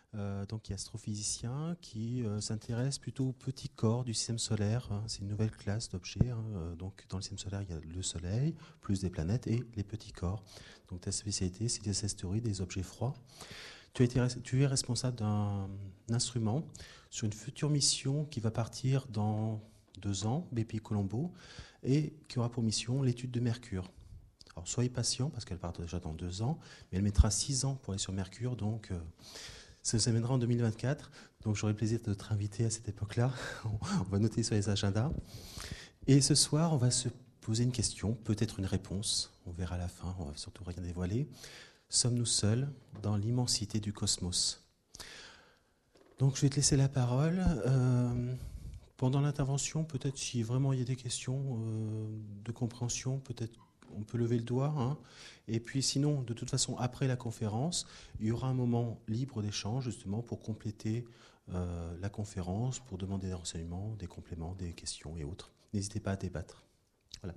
donc, qui est astrophysicien, qui s'intéresse plutôt aux petits corps du système solaire, hein. C'est une nouvelle classe d'objets, hein. Donc, dans le système solaire, il y a le Soleil, plus des planètes et les petits corps. Donc, ta spécialité, c'est des théorie des objets froids. Tu es responsable d'un instrument sur une future mission qui va partir dans 2 ans, BP Colombo, et qui aura pour mission l'étude de Mercure. Alors, soyez patient, parce qu'elle part déjà dans 2 ans, mais elle mettra 6 ans pour aller sur Mercure, donc ça nous amènera en 2024. Donc, j'aurai le plaisir de te inviter à cette époque-là. On va noter sur les agendas. Et ce soir, on va se poser une question, peut-être une réponse. On verra à la fin, on va surtout rien dévoiler. Sommes-nous seuls dans l'immensité du cosmos? Donc, je vais te laisser la parole. Pendant l'intervention, peut-être si vraiment il y a des questions de compréhension, peut-être on peut lever le doigt, hein. Et puis sinon, de toute façon, après la conférence, il y aura un moment libre d'échange justement pour compléter la conférence, pour demander des renseignements, des compléments, des questions et autres. N'hésitez pas à débattre. Voilà.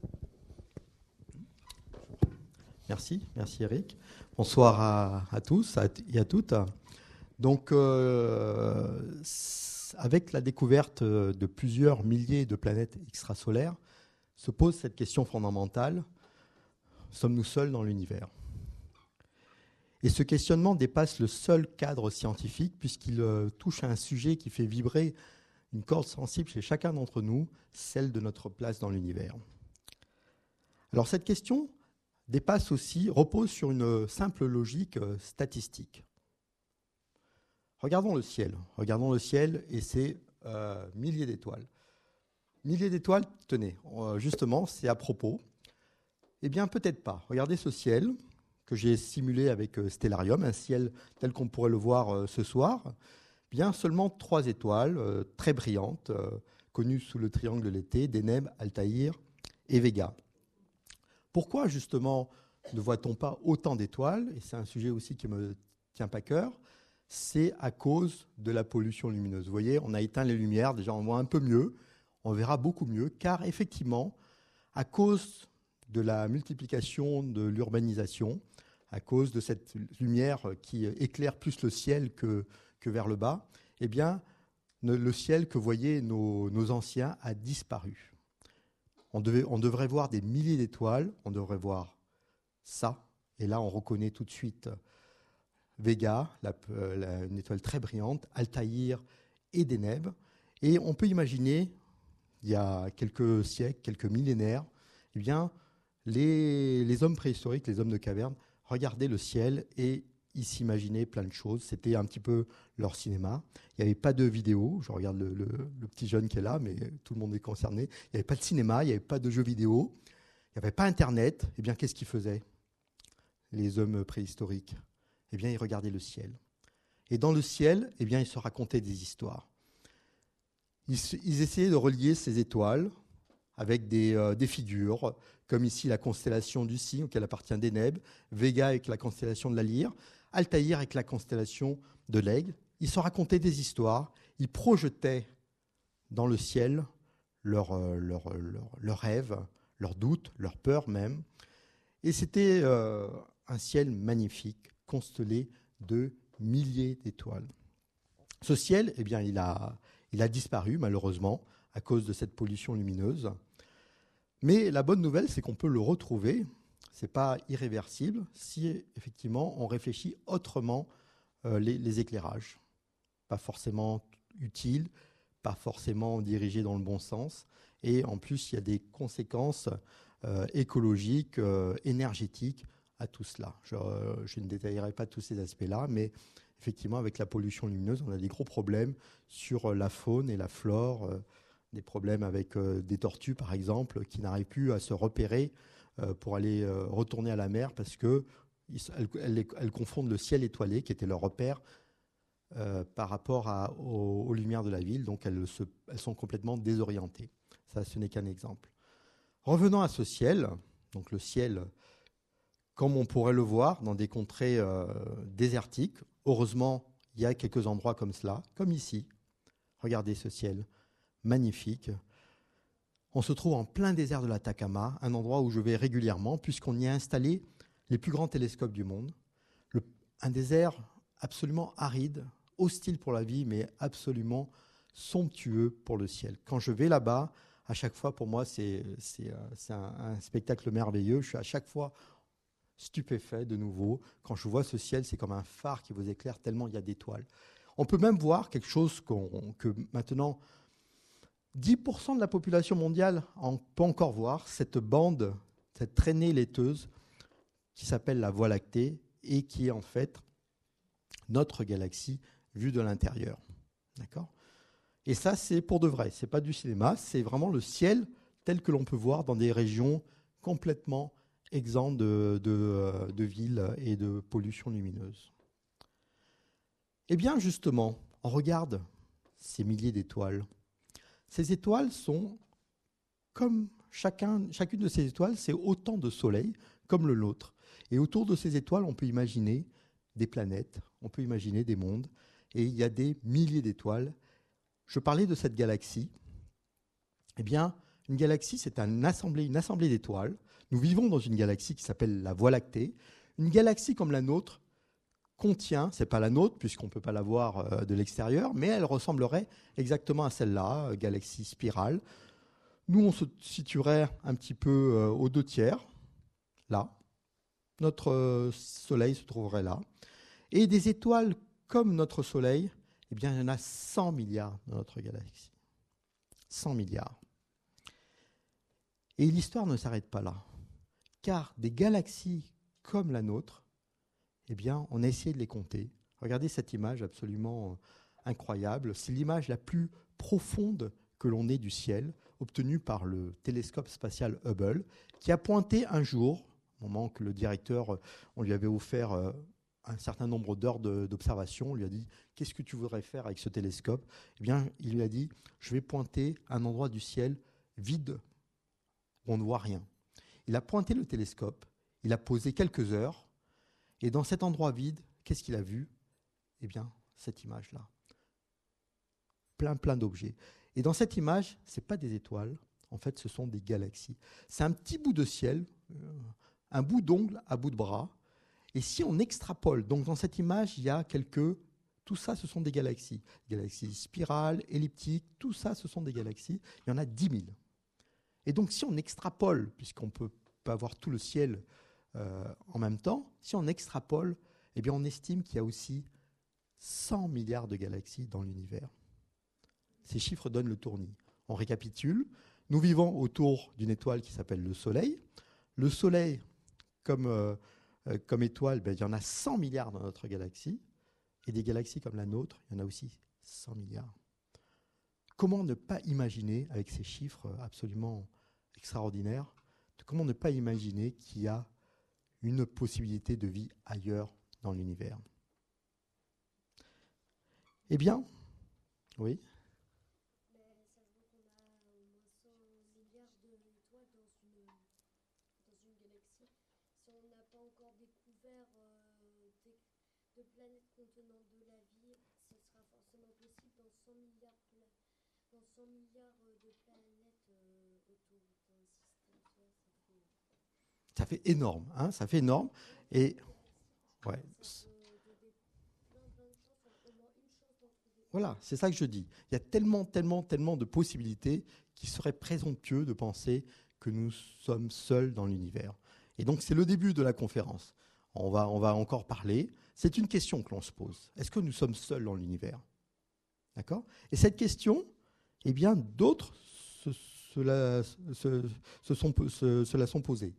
Merci Eric. Bonsoir à tous et à toutes. Donc, avec la découverte de plusieurs milliers de planètes extrasolaires, se pose cette question fondamentale: sommes-nous seuls dans l'univers? Et ce questionnement dépasse le seul cadre scientifique, puisqu'il touche à un sujet qui fait vibrer une corde sensible chez chacun d'entre nous, celle de notre place dans l'univers. Alors cette question repose sur une simple logique statistique. Regardons le ciel et ses milliers d'étoiles. Milliers d'étoiles, tenez, justement, c'est à propos. Eh bien, peut-être pas. Regardez ce ciel que j'ai simulé avec Stellarium, un ciel tel qu'on pourrait le voir ce soir. Bien, seulement 3 étoiles très brillantes, connues sous le triangle de l'été, Deneb, Altaïr et Vega. Pourquoi, justement, ne voit-on pas autant d'étoiles? Et c'est un sujet aussi qui me tient à cœur. C'est à cause de la pollution lumineuse. Vous voyez, on a éteint les lumières, déjà on voit un peu mieux, on verra beaucoup mieux, car effectivement, à cause de la multiplication de l'urbanisation, à cause de cette lumière qui éclaire plus le ciel que vers le bas, eh bien, le ciel que voyaient nos anciens a disparu. On devrait voir des milliers d'étoiles, on devrait voir ça, et là on reconnaît tout de suite Vega, une étoile très brillante, Altaïr et Deneb. Et on peut imaginer, il y a quelques siècles, quelques millénaires, eh bien, les hommes préhistoriques, les hommes de caverne, regardaient le ciel et ils s'imaginaient plein de choses. C'était un petit peu leur cinéma. Il n'y avait pas de vidéo. Je regarde le petit jeune qui est là, mais tout le monde est concerné. Il n'y avait pas de cinéma, il n'y avait pas de jeux vidéo, il n'y avait pas Internet. Eh bien, qu'est-ce qu'ils faisaient, les hommes préhistoriques? Eh bien, ils regardaient le ciel. Et dans le ciel, eh bien, ils se racontaient des histoires. Ils essayaient de relier ces étoiles avec des figures, comme ici la constellation du Cygne, auquel appartient Deneb, Vega avec la constellation de la Lyre, Altaïr avec la constellation de l'Aigle. Ils se racontaient des histoires, ils projetaient dans le ciel leurs rêves, leurs doutes, leurs peurs même. Et c'était un ciel magnifique, constellé de milliers d'étoiles. Ce ciel, eh bien, il a disparu malheureusement à cause de cette pollution lumineuse. Mais la bonne nouvelle, c'est qu'on peut le retrouver. Ce n'est pas irréversible si effectivement on réfléchit autrement les éclairages. Pas forcément utiles, pas forcément dirigés dans le bon sens. Et en plus, il y a des conséquences écologiques, énergétiques à tout cela. Je ne détaillerai pas tous ces aspects-là, mais effectivement, avec la pollution lumineuse, on a des gros problèmes sur la faune et la flore, des problèmes avec des tortues, par exemple, qui n'arrivent plus à se repérer pour aller retourner à la mer parce qu'elles confondent le ciel étoilé, qui était leur repère, par rapport aux lumières de la ville. Donc, elles sont complètement désorientées. Ça, ce n'est qu'un exemple. Revenons à ce ciel. Donc, le ciel, comme on pourrait le voir dans des contrées désertiques. Heureusement, il y a quelques endroits comme cela, comme ici. Regardez ce ciel magnifique. On se trouve en plein désert de l'Atacama, un endroit où je vais régulièrement, puisqu'on y a installé les plus grands télescopes du monde. Un désert absolument aride, hostile pour la vie, mais absolument somptueux pour le ciel. Quand je vais là-bas, à chaque fois, pour moi, c'est un spectacle merveilleux. Je suis à chaque fois stupéfait de nouveau. Quand je vois ce ciel, c'est comme un phare qui vous éclaire tellement il y a d'étoiles. On peut même voir quelque chose que maintenant 10% de la population mondiale peut encore voir, cette bande, cette traînée laiteuse qui s'appelle la Voie lactée et qui est en fait notre galaxie vue de l'intérieur. D'accord ? Et ça, c'est pour de vrai. Ce n'est pas du cinéma, c'est vraiment le ciel tel que l'on peut voir dans des régions complètement exemptes de villes et de pollution lumineuse. Eh bien, justement, on regarde ces milliers d'étoiles. Ces étoiles sont, comme chacune de ces étoiles, c'est autant de soleils comme le nôtre. Et autour de ces étoiles, on peut imaginer des planètes, on peut imaginer des mondes, et il y a des milliers d'étoiles. Je parlais de cette galaxie. Eh bien, une galaxie, c'est une assemblée d'étoiles. Nous vivons dans une galaxie qui s'appelle la Voie lactée. Une galaxie comme la nôtre contient, c'est pas la nôtre puisqu'on ne peut pas la voir de l'extérieur, mais elle ressemblerait exactement à celle-là, galaxie spirale. Nous, on se situerait un petit peu aux 2/3, là. Notre Soleil se trouverait là. Et des étoiles comme notre Soleil, eh bien, il y en a 100 milliards dans notre galaxie. 100 milliards. Et l'histoire ne s'arrête pas là. Car des galaxies comme la nôtre, eh bien, on a essayé de les compter. Regardez cette image absolument incroyable. C'est l'image la plus profonde que l'on ait du ciel, obtenue par le télescope spatial Hubble, qui a pointé un jour, au moment que le directeur, on lui avait offert un certain nombre d'heures d'observation, on lui a dit « Qu'est-ce que tu voudrais faire avec ce télescope ?» Eh bien, il lui a dit « Je vais pointer un endroit du ciel vide, où on ne voit rien. » Il a pointé le télescope, il a posé quelques heures, et dans cet endroit vide, qu'est-ce qu'il a vu ? Eh bien, cette image-là. Plein d'objets. Et dans cette image, ce n'est pas des étoiles, en fait, ce sont des galaxies. C'est un petit bout de ciel, un bout d'ongle à bout de bras. Et si on extrapole, donc dans cette image, il y a tout ça, ce sont des galaxies. Galaxies spirales, elliptiques, tout ça, ce sont des galaxies. Il y en a 10 000. Et donc, si on extrapole, puisqu'on ne peut pas voir tout le ciel en même temps, si on extrapole, eh bien, on estime qu'il y a aussi 100 milliards de galaxies dans l'univers. Ces chiffres donnent le tournis. On récapitule. Nous vivons autour d'une étoile qui s'appelle le Soleil. Le Soleil, comme étoile, il y en a 100 milliards dans notre galaxie. Et des galaxies comme la nôtre, il y en a aussi 100 milliards. Comment ne pas imaginer, avec ces chiffres absolument extraordinaires, comment ne pas imaginer qu'il y a une possibilité de vie ailleurs dans l'univers ? Eh bien, oui. De planètes contenant de la vie, ce sera forcément possible dans 100 milliards de planètes autour d'un système solaire. Ça fait énorme, hein, ça fait énorme. Et ouais. Voilà, c'est ça que je dis. Il y a tellement de possibilités qu'il serait présomptueux de penser que nous sommes seuls dans l'univers. Et donc c'est le début de la conférence. On va encore parler. C'est une question que l'on se pose. Est-ce que nous sommes seuls dans l'univers ? D'accord ? Et cette question, eh bien, d'autres se la sont posées.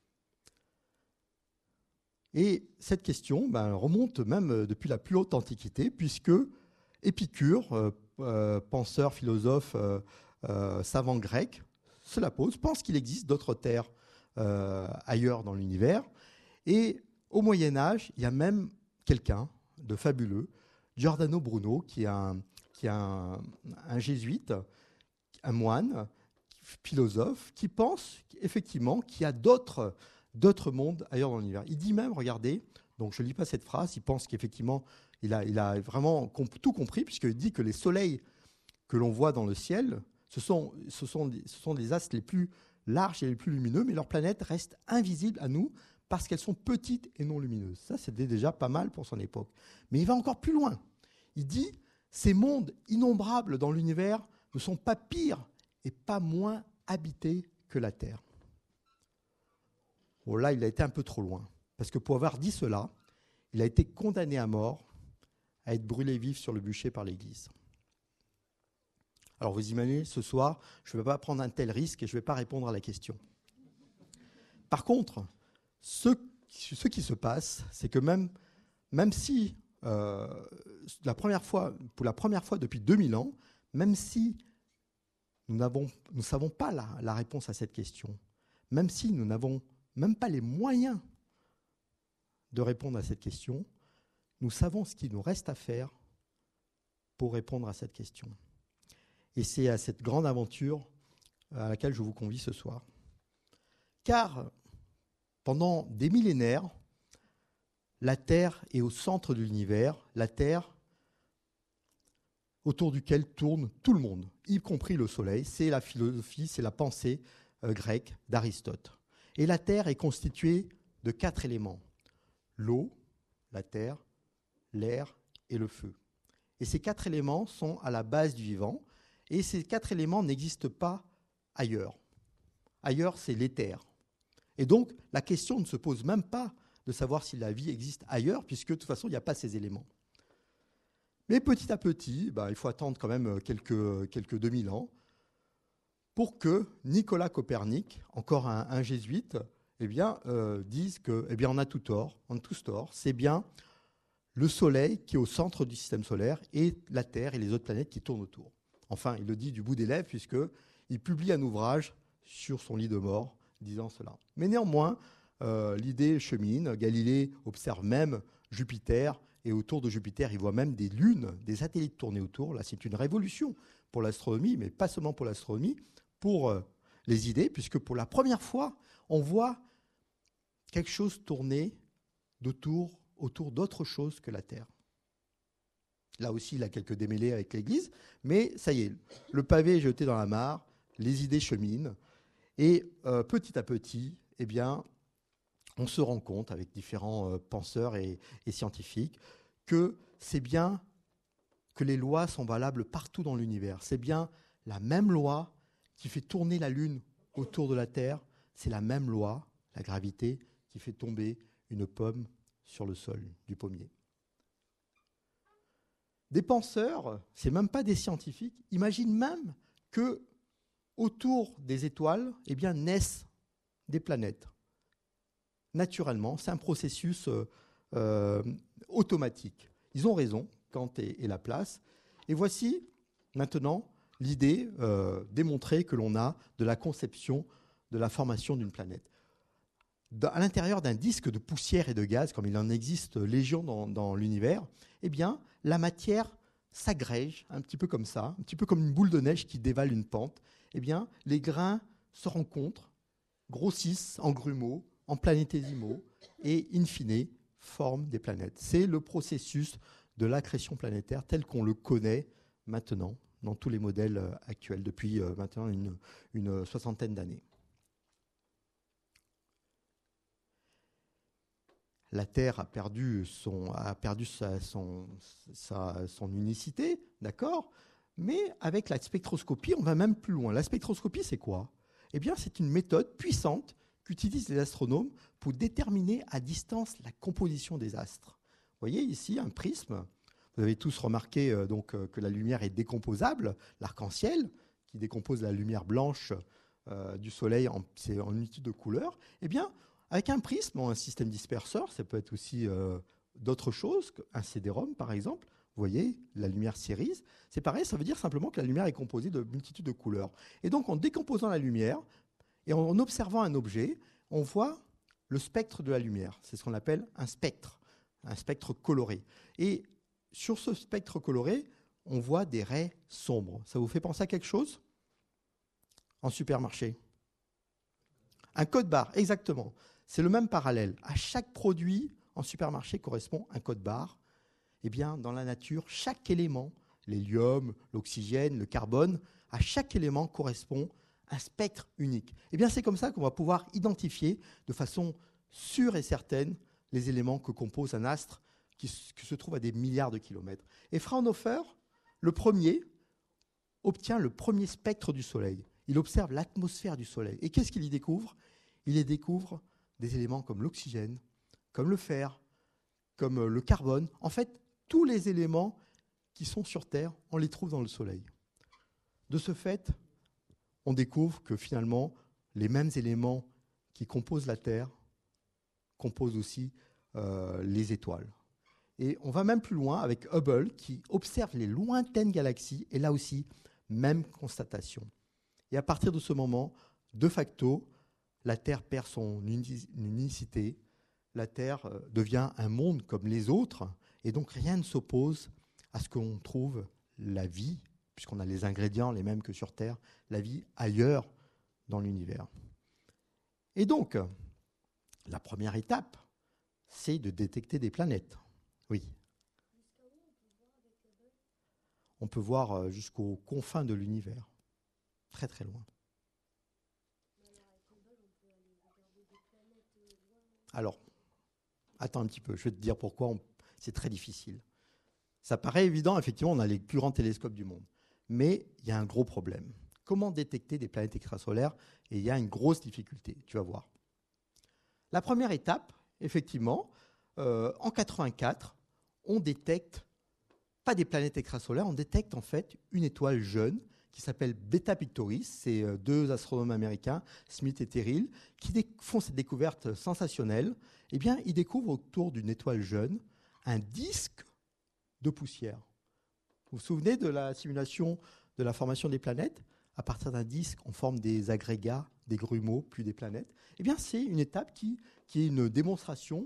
Et cette question remonte même depuis la plus haute antiquité, puisque Épicure, penseur, philosophe, savant grec, se la pose, pense qu'il existe d'autres terres ailleurs dans l'univers. Et au Moyen-Âge, il y a même quelqu'un de fabuleux, Giordano Bruno, qui est un jésuite, un moine, philosophe, qui pense effectivement qu'il y a d'autres mondes ailleurs dans l'univers. Il dit même, regardez, donc je ne lis pas cette phrase, il pense qu'effectivement, il a vraiment tout compris, puisqu'il dit que les soleils que l'on voit dans le ciel, ce sont les astres les plus larges et les plus lumineux, mais leurs planètes restent invisibles à nous, parce qu'elles sont petites et non lumineuses. Ça, c'était déjà pas mal pour son époque. Mais il va encore plus loin. Il dit « Ces mondes innombrables dans l'univers ne sont pas pires et pas moins habités que la Terre. » Bon, là, il a été un peu trop loin. Parce que pour avoir dit cela, il a été condamné à mort, à être brûlé vif sur le bûcher par l'Église. Alors vous imaginez, ce soir, je ne vais pas prendre un tel risque et je ne vais pas répondre à la question. Par contre, ce qui se passe, c'est que même si, pour la première fois depuis 2000 ans, même si nous ne savons pas la réponse à cette question, même si nous n'avons même pas les moyens de répondre à cette question, nous savons ce qu'il nous reste à faire pour répondre à cette question. Et c'est à cette grande aventure à laquelle je vous convie ce soir. Car pendant des millénaires, la Terre est au centre de l'univers, la Terre autour duquel tourne tout le monde, y compris le Soleil. C'est la philosophie, c'est la pensée grecque d'Aristote. Et la Terre est constituée de 4 éléments. L'eau, la terre, l'air et le feu. Et ces 4 éléments sont à la base du vivant. Et ces 4 éléments n'existent pas ailleurs. Ailleurs, c'est l'éther. Et donc, la question ne se pose même pas de savoir si la vie existe ailleurs, puisque de toute façon, il n'y a pas ces éléments. Mais petit à petit, il faut attendre quand même quelques 2000 ans pour que Nicolas Copernic, encore un jésuite, disent que, on a tout tort, c'est bien le Soleil qui est au centre du système solaire et la Terre et les autres planètes qui tournent autour. Enfin, il le dit du bout des lèvres puisqu'il publie un ouvrage sur son lit de mort disant cela. Mais néanmoins, l'idée chemine. Galilée observe même Jupiter et autour de Jupiter, il voit même des lunes, des satellites tourner autour. Là, c'est une révolution pour l'astronomie, mais pas seulement pour l'astronomie, pour les idées, puisque pour la première fois, on voit quelque chose tourner autour d'autre chose que la Terre. Là aussi, il a quelques démêlés avec l'Église, mais ça y est, le pavé est jeté dans la mare, les idées cheminent, et petit à petit, on se rend compte, avec différents penseurs et scientifiques, que c'est bien que les lois sont valables partout dans l'univers. C'est bien la même loi qui fait tourner la Lune autour de la Terre, c'est la même loi, la gravité, qui fait tomber une pomme sur le sol du pommier. Des penseurs, c'est même pas des scientifiques, imaginent même que autour des étoiles, naissent des planètes. Naturellement, c'est un processus automatique. Ils ont raison, Kant et Laplace. Et voici maintenant l'idée démontrée que l'on a de la conception de la formation d'une planète. À l'intérieur d'un disque de poussière et de gaz, comme il en existe légion dans l'univers, la matière s'agrège un petit peu comme ça, un petit peu comme une boule de neige qui dévale une pente. Les grains se rencontrent, grossissent en grumeaux, en planétésimaux, et in fine, forment des planètes. C'est le processus de l'accrétion planétaire tel qu'on le connaît maintenant dans tous les modèles actuels, depuis maintenant une soixantaine d'années. La Terre a perdu son unicité, d'accord ? Mais avec la spectroscopie, on va même plus loin. La spectroscopie, c'est quoi ? C'est une méthode puissante qu'utilisent les astronomes pour déterminer à distance la composition des astres. Vous voyez ici un prisme. Vous avez tous remarqué que la lumière est décomposable, l'arc-en-ciel, qui décompose la lumière blanche du Soleil en multitude de couleurs. Avec un prisme ou un système disperseur, ça peut être aussi d'autres choses, un CD-ROM par exemple. Vous voyez, la lumière s'irise. C'est pareil, ça veut dire simplement que la lumière est composée de multitudes de couleurs. Et donc, en décomposant la lumière et en observant un objet, on voit le spectre de la lumière. C'est ce qu'on appelle un spectre coloré. Et sur ce spectre coloré, on voit des raies sombres. Ça vous fait penser à quelque chose ? En supermarché. Un code-barre, exactement. C'est le même parallèle. À chaque produit en supermarché correspond un code-barre. Dans la nature, chaque élément, l'hélium, l'oxygène, le carbone, à chaque élément correspond un spectre unique. C'est comme ça qu'on va pouvoir identifier de façon sûre et certaine les éléments que compose un astre qui se trouve à des milliards de kilomètres. Et Fraunhofer, le premier, obtient le premier spectre du Soleil. Il observe l'atmosphère du Soleil. Et qu'est-ce qu'il y découvre? Il y découvre des éléments comme l'oxygène, comme le fer, comme le carbone. En fait, tous les éléments qui sont sur Terre, on les trouve dans le Soleil. De ce fait, on découvre que finalement, les mêmes éléments qui composent la Terre composent aussi les étoiles. Et on va même plus loin avec Hubble qui observe les lointaines galaxies et là aussi, même constatation. Et à partir de ce moment, de facto, la Terre perd son unicité, la Terre devient un monde comme les autres et donc rien ne s'oppose à ce qu'on trouve la vie, puisqu'on a les ingrédients les mêmes que sur Terre, la vie ailleurs dans l'univers. Et donc, la première étape, c'est de détecter des planètes. Oui. On peut voir jusqu'aux confins de l'univers, très très loin. Alors, attends un petit peu, je vais te dire pourquoi c'est très difficile. Ça paraît évident, effectivement, on a les plus grands télescopes du monde. Mais il y a un gros problème. Comment détecter des planètes extrasolaires? Et il y a une grosse difficulté, tu vas voir. La première étape, effectivement, en 84, on détecte pas des planètes extrasolaires, on détecte en fait une étoile jeune qui s'appelle Beta Pictoris. C'est deux astronomes américains, Smith et Terrill, qui font cette découverte sensationnelle. Eh bien, ils découvrent autour d'une étoile jeune un disque de poussière. Vous vous souvenez de la simulation de la formation des planètes? À partir d'un disque, on forme des agrégats, des grumeaux, puis des planètes. Eh bien, c'est une étape qui est une démonstration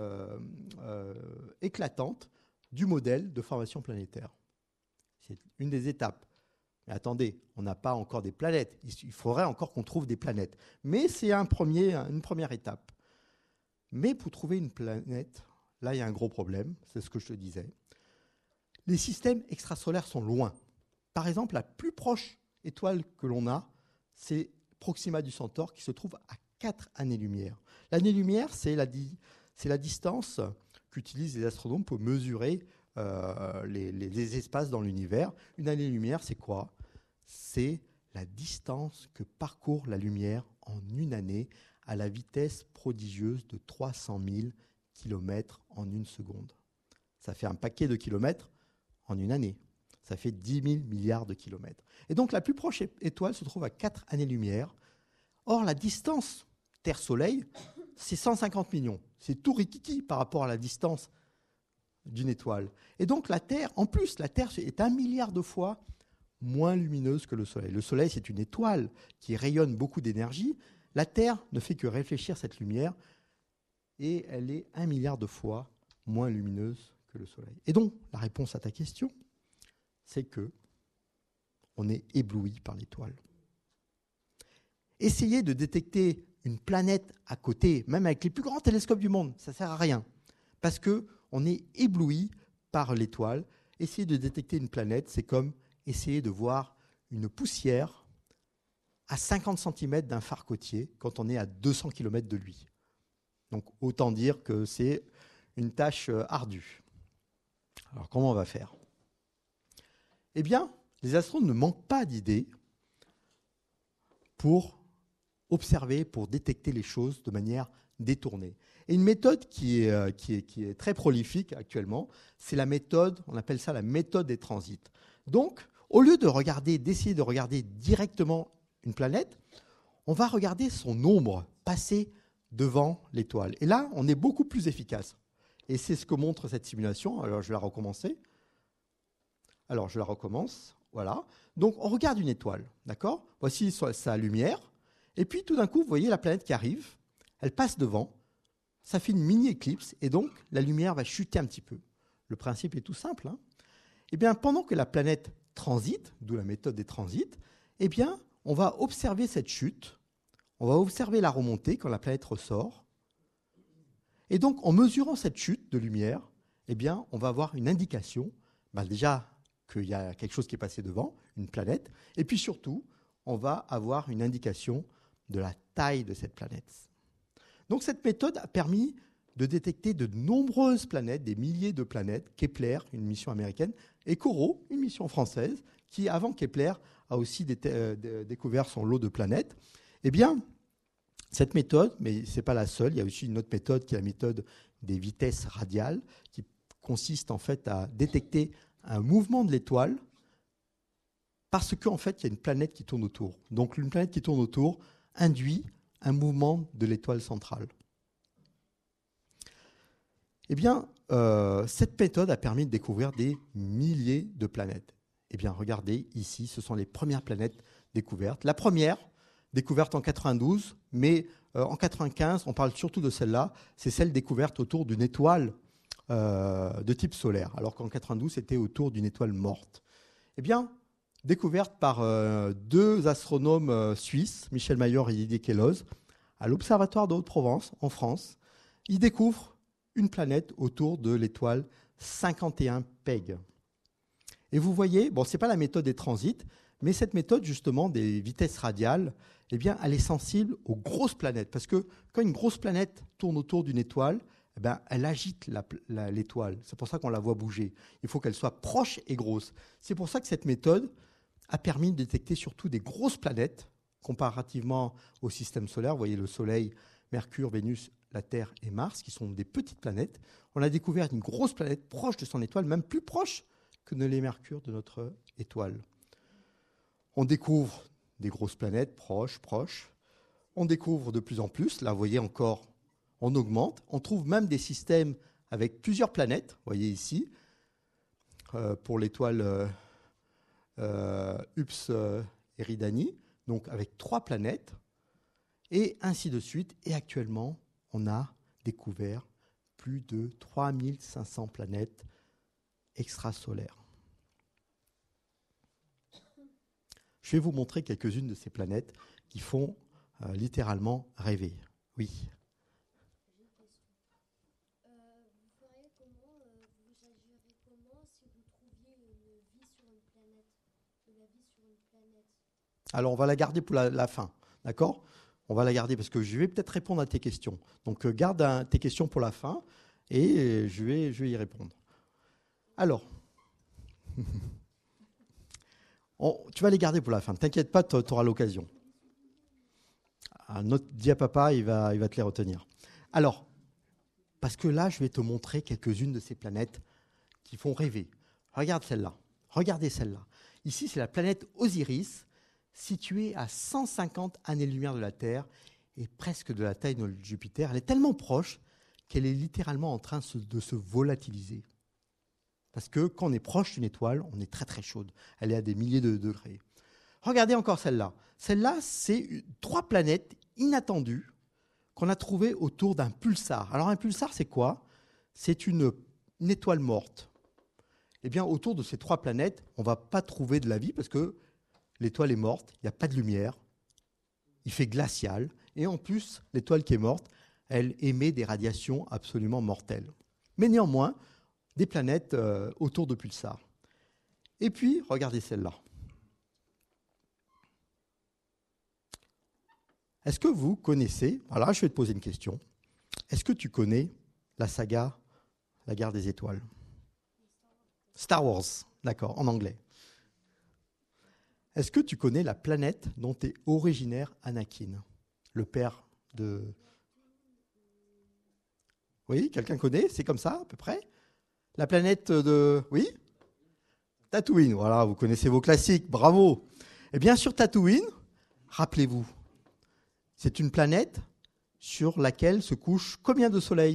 éclatante du modèle de formation planétaire. C'est une des étapes. Mais attendez, on n'a pas encore des planètes. Il faudrait encore qu'on trouve des planètes. Mais c'est une première étape. Mais pour trouver une planète, là, il y a un gros problème. C'est ce que je te disais. Les systèmes extrasolaires sont loin. Par exemple, la plus proche étoile que l'on a, c'est Proxima du Centaure, qui se trouve à 4 années-lumière. L'année-lumière, c'est la distance qu'utilisent les astronomes pour mesurer les espaces dans l'univers. Une année-lumière, c'est quoi? C'est la distance que parcourt la lumière en une année à la vitesse prodigieuse de 300 000 km en une seconde. Ça fait un paquet de kilomètres en une année. Ça fait 10 000 milliards de kilomètres. Et donc la plus proche étoile se trouve à 4 années-lumière. Or, la distance Terre-Soleil, c'est 150 millions. C'est tout rikiki par rapport à la distance d'une étoile. Et donc la Terre, en plus, la Terre est 1 milliard de fois moins lumineuse que le Soleil. Le Soleil, c'est une étoile qui rayonne beaucoup d'énergie. La Terre ne fait que réfléchir cette lumière et elle est 1 milliard de fois moins lumineuse que le Soleil. Et donc, la réponse à ta question, c'est que on est ébloui par l'étoile. Essayer de détecter une planète à côté, même avec les plus grands télescopes du monde, ça ne sert à rien. Parce qu'on est ébloui par l'étoile. Essayer de détecter une planète, c'est comme essayer de voir une poussière à 50 cm d'un phare côtier quand on est à 200 km de lui. Donc autant dire que c'est une tâche ardue. Alors comment on va faire? Eh bien, les astronomes ne manquent pas d'idées pour observer, pour détecter les choses de manière détournée. Et une méthode qui est très prolifique actuellement, c'est la méthode, on appelle ça la méthode des transits. Donc, au lieu d'essayer de regarder directement une planète, on va regarder son ombre passer devant l'étoile. Et là, on est beaucoup plus efficace. Et c'est ce que montre cette simulation. Alors, je vais la recommencer. Alors, je la recommence. Voilà. Donc, on regarde une étoile. D'accord? Voici sa lumière. Et puis, tout d'un coup, vous voyez la planète qui arrive. Elle passe devant. Ça fait une mini-éclipse. Et donc, la lumière va chuter un petit peu. Le principe est tout simple. Hein. Eh bien, pendant que la planète transite, d'où la méthode des transits, eh bien, on va observer cette chute. On va observer la remontée quand la planète ressort. Et donc, en mesurant cette chute de lumière, eh bien, on va avoir une indication, déjà qu'il y a quelque chose qui est passé devant, une planète, et puis surtout, on va avoir une indication de la taille de cette planète. Donc, cette méthode a permis de détecter de nombreuses planètes, des milliers de planètes. Kepler, une mission américaine, et Corot, une mission française, qui, avant Kepler, a aussi découvert son lot de planètes. Eh bien, cette méthode, mais ce n'est pas la seule, il y a aussi une autre méthode qui est la méthode des vitesses radiales, qui consiste en fait à détecter un mouvement de l'étoile parce qu'en fait, il y a une planète qui tourne autour. Donc, une planète qui tourne autour induit un mouvement de l'étoile centrale. Eh bien, cette méthode a permis de découvrir des milliers de planètes. Eh bien, regardez, ici, ce sont les premières planètes découvertes. La première, découverte en 92, mais en 95, on parle surtout de celle-là, c'est celle découverte autour d'une étoile de type solaire, alors qu'en 92, c'était autour d'une étoile morte. Eh bien, découverte par deux astronomes suisses, Michel Mayor et Didier Queloz, à l'Observatoire de Haute-Provence, en France. Ils découvrent une planète autour de l'étoile 51 Peg. Et vous voyez, bon, ce n'est pas la méthode des transits, mais cette méthode, justement, des vitesses radiales, eh bien, elle est sensible aux grosses planètes. Parce que quand une grosse planète tourne autour d'une étoile, eh bien, elle agite l'étoile. C'est pour ça qu'on la voit bouger. Il faut qu'elle soit proche et grosse. C'est pour ça que cette méthode a permis de détecter surtout des grosses planètes, comparativement au système solaire. Vous voyez le Soleil, Mercure, Vénus, la Terre et Mars, qui sont des petites planètes. On a découvert une grosse planète proche de son étoile, même plus proche que ne l'est Mercure de notre étoile. On découvre des grosses planètes proches. On découvre de plus en plus. Là, vous voyez encore, on augmente. On trouve même des systèmes avec plusieurs planètes. Vous voyez ici, pour l'étoile Ups Eridani, donc avec 3 planètes, et ainsi de suite. Et actuellement, on a découvert plus de 3500 planètes extrasolaires. Je vais vous montrer quelques-unes de ces planètes qui font littéralement rêver. Oui. J'ai une question. Vous feriez comment, vous agiriez comment si vous trouviez une vie sur une planète, de la vie sur une planète? Alors, on va la garder pour la fin, d'accord ? On va la garder parce que je vais peut-être répondre à tes questions. Donc, garde tes questions pour la fin et je vais y répondre. Alors, tu vas les garder pour la fin. Ne t'inquiète pas, tu auras l'occasion. Un autre diapapa, il va te les retenir. Alors, parce que là, je vais te montrer quelques-unes de ces planètes qui font rêver. Regarde celle-là. Regardez celle-là. Ici, c'est la planète Osiris, située à 150 années-lumière de la Terre et presque de la taille de Jupiter. Elle est tellement proche qu'elle est littéralement en train de se volatiliser. Parce que quand on est proche d'une étoile, on est très très chaude. Elle est à des milliers de degrés. Regardez encore celle-là. Celle-là, c'est 3 planètes inattendues qu'on a trouvées autour d'un pulsar. Alors un pulsar, c'est quoi ? C'est une étoile morte. Eh bien, autour de ces 3 planètes, on ne va pas trouver de la vie parce que l'étoile est morte, il n'y a pas de lumière, il fait glacial. Et en plus, l'étoile qui est morte, elle émet des radiations absolument mortelles. Mais néanmoins, des planètes autour de pulsars. Et puis, regardez celle-là. Est-ce que vous connaissez, voilà, je vais te poser une question. Est-ce que tu connais la saga La Guerre des Étoiles ? Star Wars, d'accord, en anglais. Est-ce que tu connais la planète dont est originaire Anakin, le père de... Oui, quelqu'un connaît ? C'est comme ça, à peu près ? La planète de... Oui ? Tatooine, voilà, vous connaissez vos classiques, bravo. Et bien sur Tatooine, rappelez-vous, c'est une planète sur laquelle se couche combien de soleils ?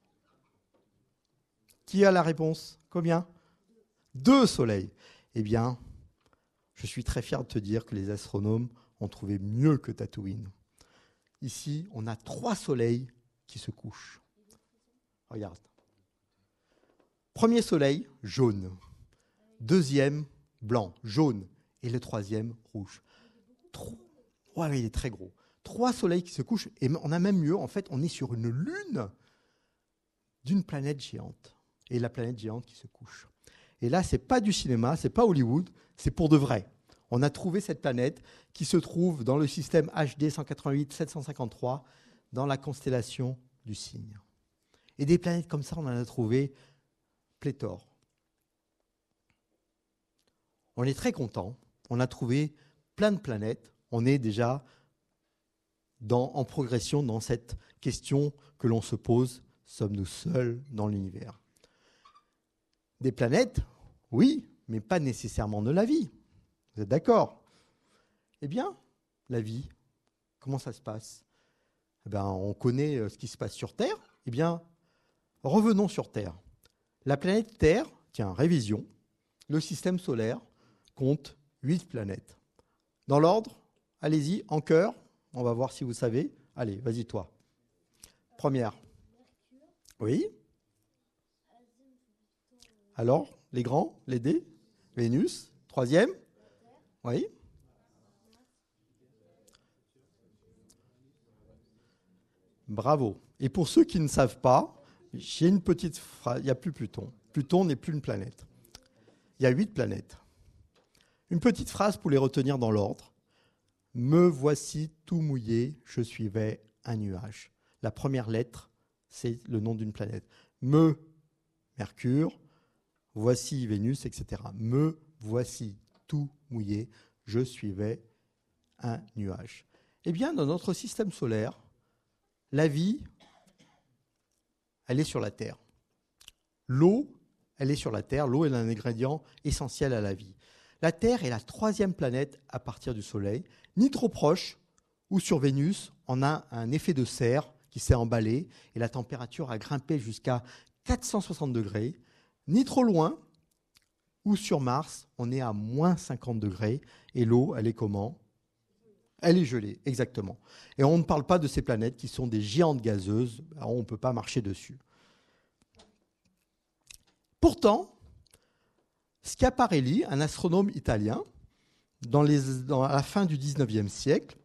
Qui a la réponse ? Combien ? 2 soleils. Eh bien, je suis très fier de te dire que les astronomes ont trouvé mieux que Tatooine. Ici, on a 3 soleils qui se couchent. Regarde. Premier soleil, jaune. Deuxième, blanc, jaune. Et le troisième, rouge. Ouais, il est très gros. 3 soleils qui se couchent. Et on a même mieux, en fait, on est sur une lune d'une planète géante. Et la planète géante qui se couche. Et là, ce n'est pas du cinéma, ce n'est pas Hollywood, c'est pour de vrai. On a trouvé cette planète qui se trouve dans le système HD 188-753, dans la constellation du Cygne. Et des planètes comme ça, on en a trouvé pléthore. On est très content. On a trouvé plein de planètes. On est déjà en progression dans cette question que l'on se pose. Sommes-nous seuls dans l'univers? Des planètes, oui, mais pas nécessairement de la vie. Vous êtes d'accord? Eh bien, la vie, comment ça se passe? Eh bien, on connaît ce qui se passe sur Terre. Eh bien, revenons sur Terre. La planète Terre, tiens, révision, le système solaire compte 8 planètes. Dans l'ordre, allez-y, en cœur, on va voir si vous savez. Allez, vas-y toi. Première. Oui. Alors, les grands, les D. Vénus. Troisième. Oui. Bravo. Et pour ceux qui ne savent pas, j'ai une petite phrase. Il n'y a plus Pluton. Pluton n'est plus une planète. Il y a 8 planètes. Une petite phrase pour les retenir dans l'ordre. Me voici tout mouillé, je suivais un nuage. La première lettre, c'est le nom d'une planète. Me, Mercure, voici Vénus, etc. Me voici tout mouillé, je suivais un nuage. Eh bien, dans notre système solaire, la vie, elle est sur la Terre. L'eau, elle est sur la Terre. L'eau est un ingrédient essentiel à la vie. La Terre est la 3e planète à partir du Soleil, ni trop proche, ou sur Vénus, on a un effet de serre qui s'est emballé et la température a grimpé jusqu'à 460 degrés, ni trop loin, ou sur Mars, on est à moins 50 degrés et l'eau, elle est comment? Elle est gelée, exactement. Et on ne parle pas de ces planètes qui sont des géantes gazeuses, alors on ne peut pas marcher dessus. Pourtant, Schiaparelli, un astronome italien, à la fin du 19e siècle,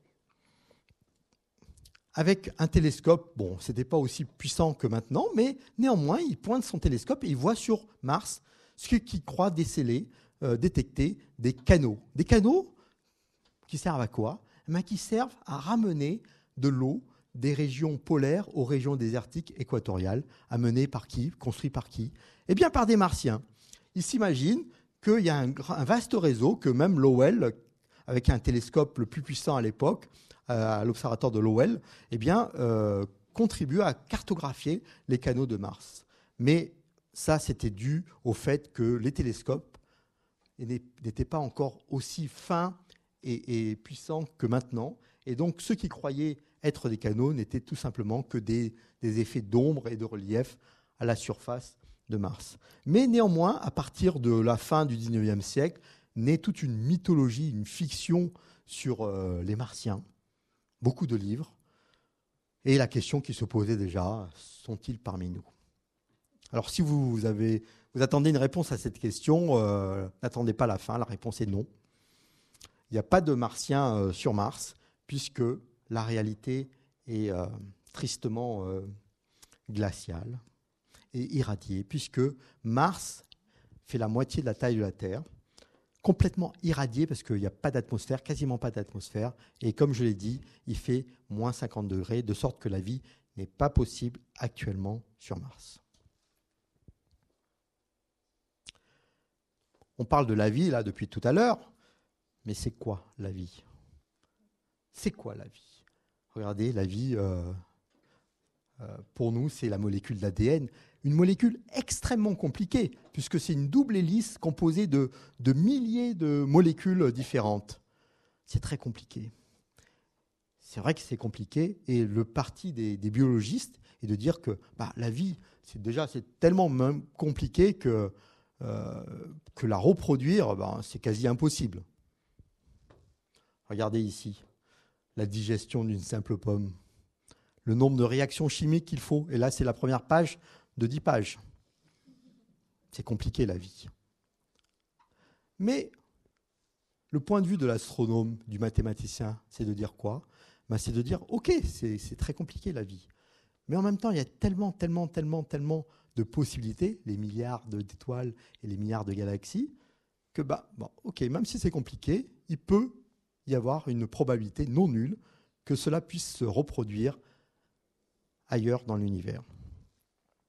avec un télescope, bon, ce n'était pas aussi puissant que maintenant, mais néanmoins, il pointe son télescope et il voit sur Mars ce qu'il croit détecter des canaux. Des canaux qui servent à quoi? Qui servent à ramener de l'eau des régions polaires aux régions désertiques équatoriales, amenées par qui? Construits par qui? Eh bien, par des Martiens. Ils s'imaginent qu'il y a un vaste réseau que même Lowell, avec un télescope le plus puissant à l'époque, à l'observatoire de Lowell, eh bien, contribue à cartographier les canaux de Mars. Mais ça, c'était dû au fait que les télescopes n'étaient pas encore aussi fins et puissants que maintenant. Et donc, ceux qui croyaient être des canaux n'étaient tout simplement que des effets d'ombre et de relief à la surface de Mars. Mais néanmoins, à partir de la fin du 19e siècle, naît toute une mythologie, une fiction sur les Martiens. Beaucoup de livres. Et la question qui se posait déjà, sont-ils parmi nous? Alors si vous attendez une réponse à cette question, n'attendez pas la fin, la réponse est non. Il n'y a pas de Martiens sur Mars, puisque la réalité est tristement glaciale et irradiée, puisque Mars fait la moitié de la taille de la Terre, complètement irradié parce qu'il n'y a pas d'atmosphère, quasiment pas d'atmosphère. Et comme je l'ai dit, il fait moins 50 degrés, de sorte que la vie n'est pas possible actuellement sur Mars. On parle de la vie là depuis tout à l'heure, mais c'est quoi la vie? C'est quoi la vie? Regardez, la vie, pour nous, c'est la molécule d'ADN. Une molécule extrêmement compliquée, puisque c'est une double hélice composée de milliers de molécules différentes. C'est très compliqué. C'est vrai que c'est compliqué, et le parti des biologistes est de dire que la vie, c'est tellement même compliqué que la reproduire, c'est quasi impossible. Regardez ici, la digestion d'une simple pomme. Le nombre de réactions chimiques qu'il faut, et là c'est la première page de 10 pages. C'est compliqué la vie. Mais le point de vue de l'astronome, du mathématicien, c'est de dire quoi? C'est de dire, ok, c'est très compliqué la vie. Mais en même temps, il y a tellement de possibilités, les milliards d'étoiles et les milliards de galaxies, que ok, même si c'est compliqué, il peut y avoir une probabilité non nulle que cela puisse se reproduire ailleurs dans l'univers.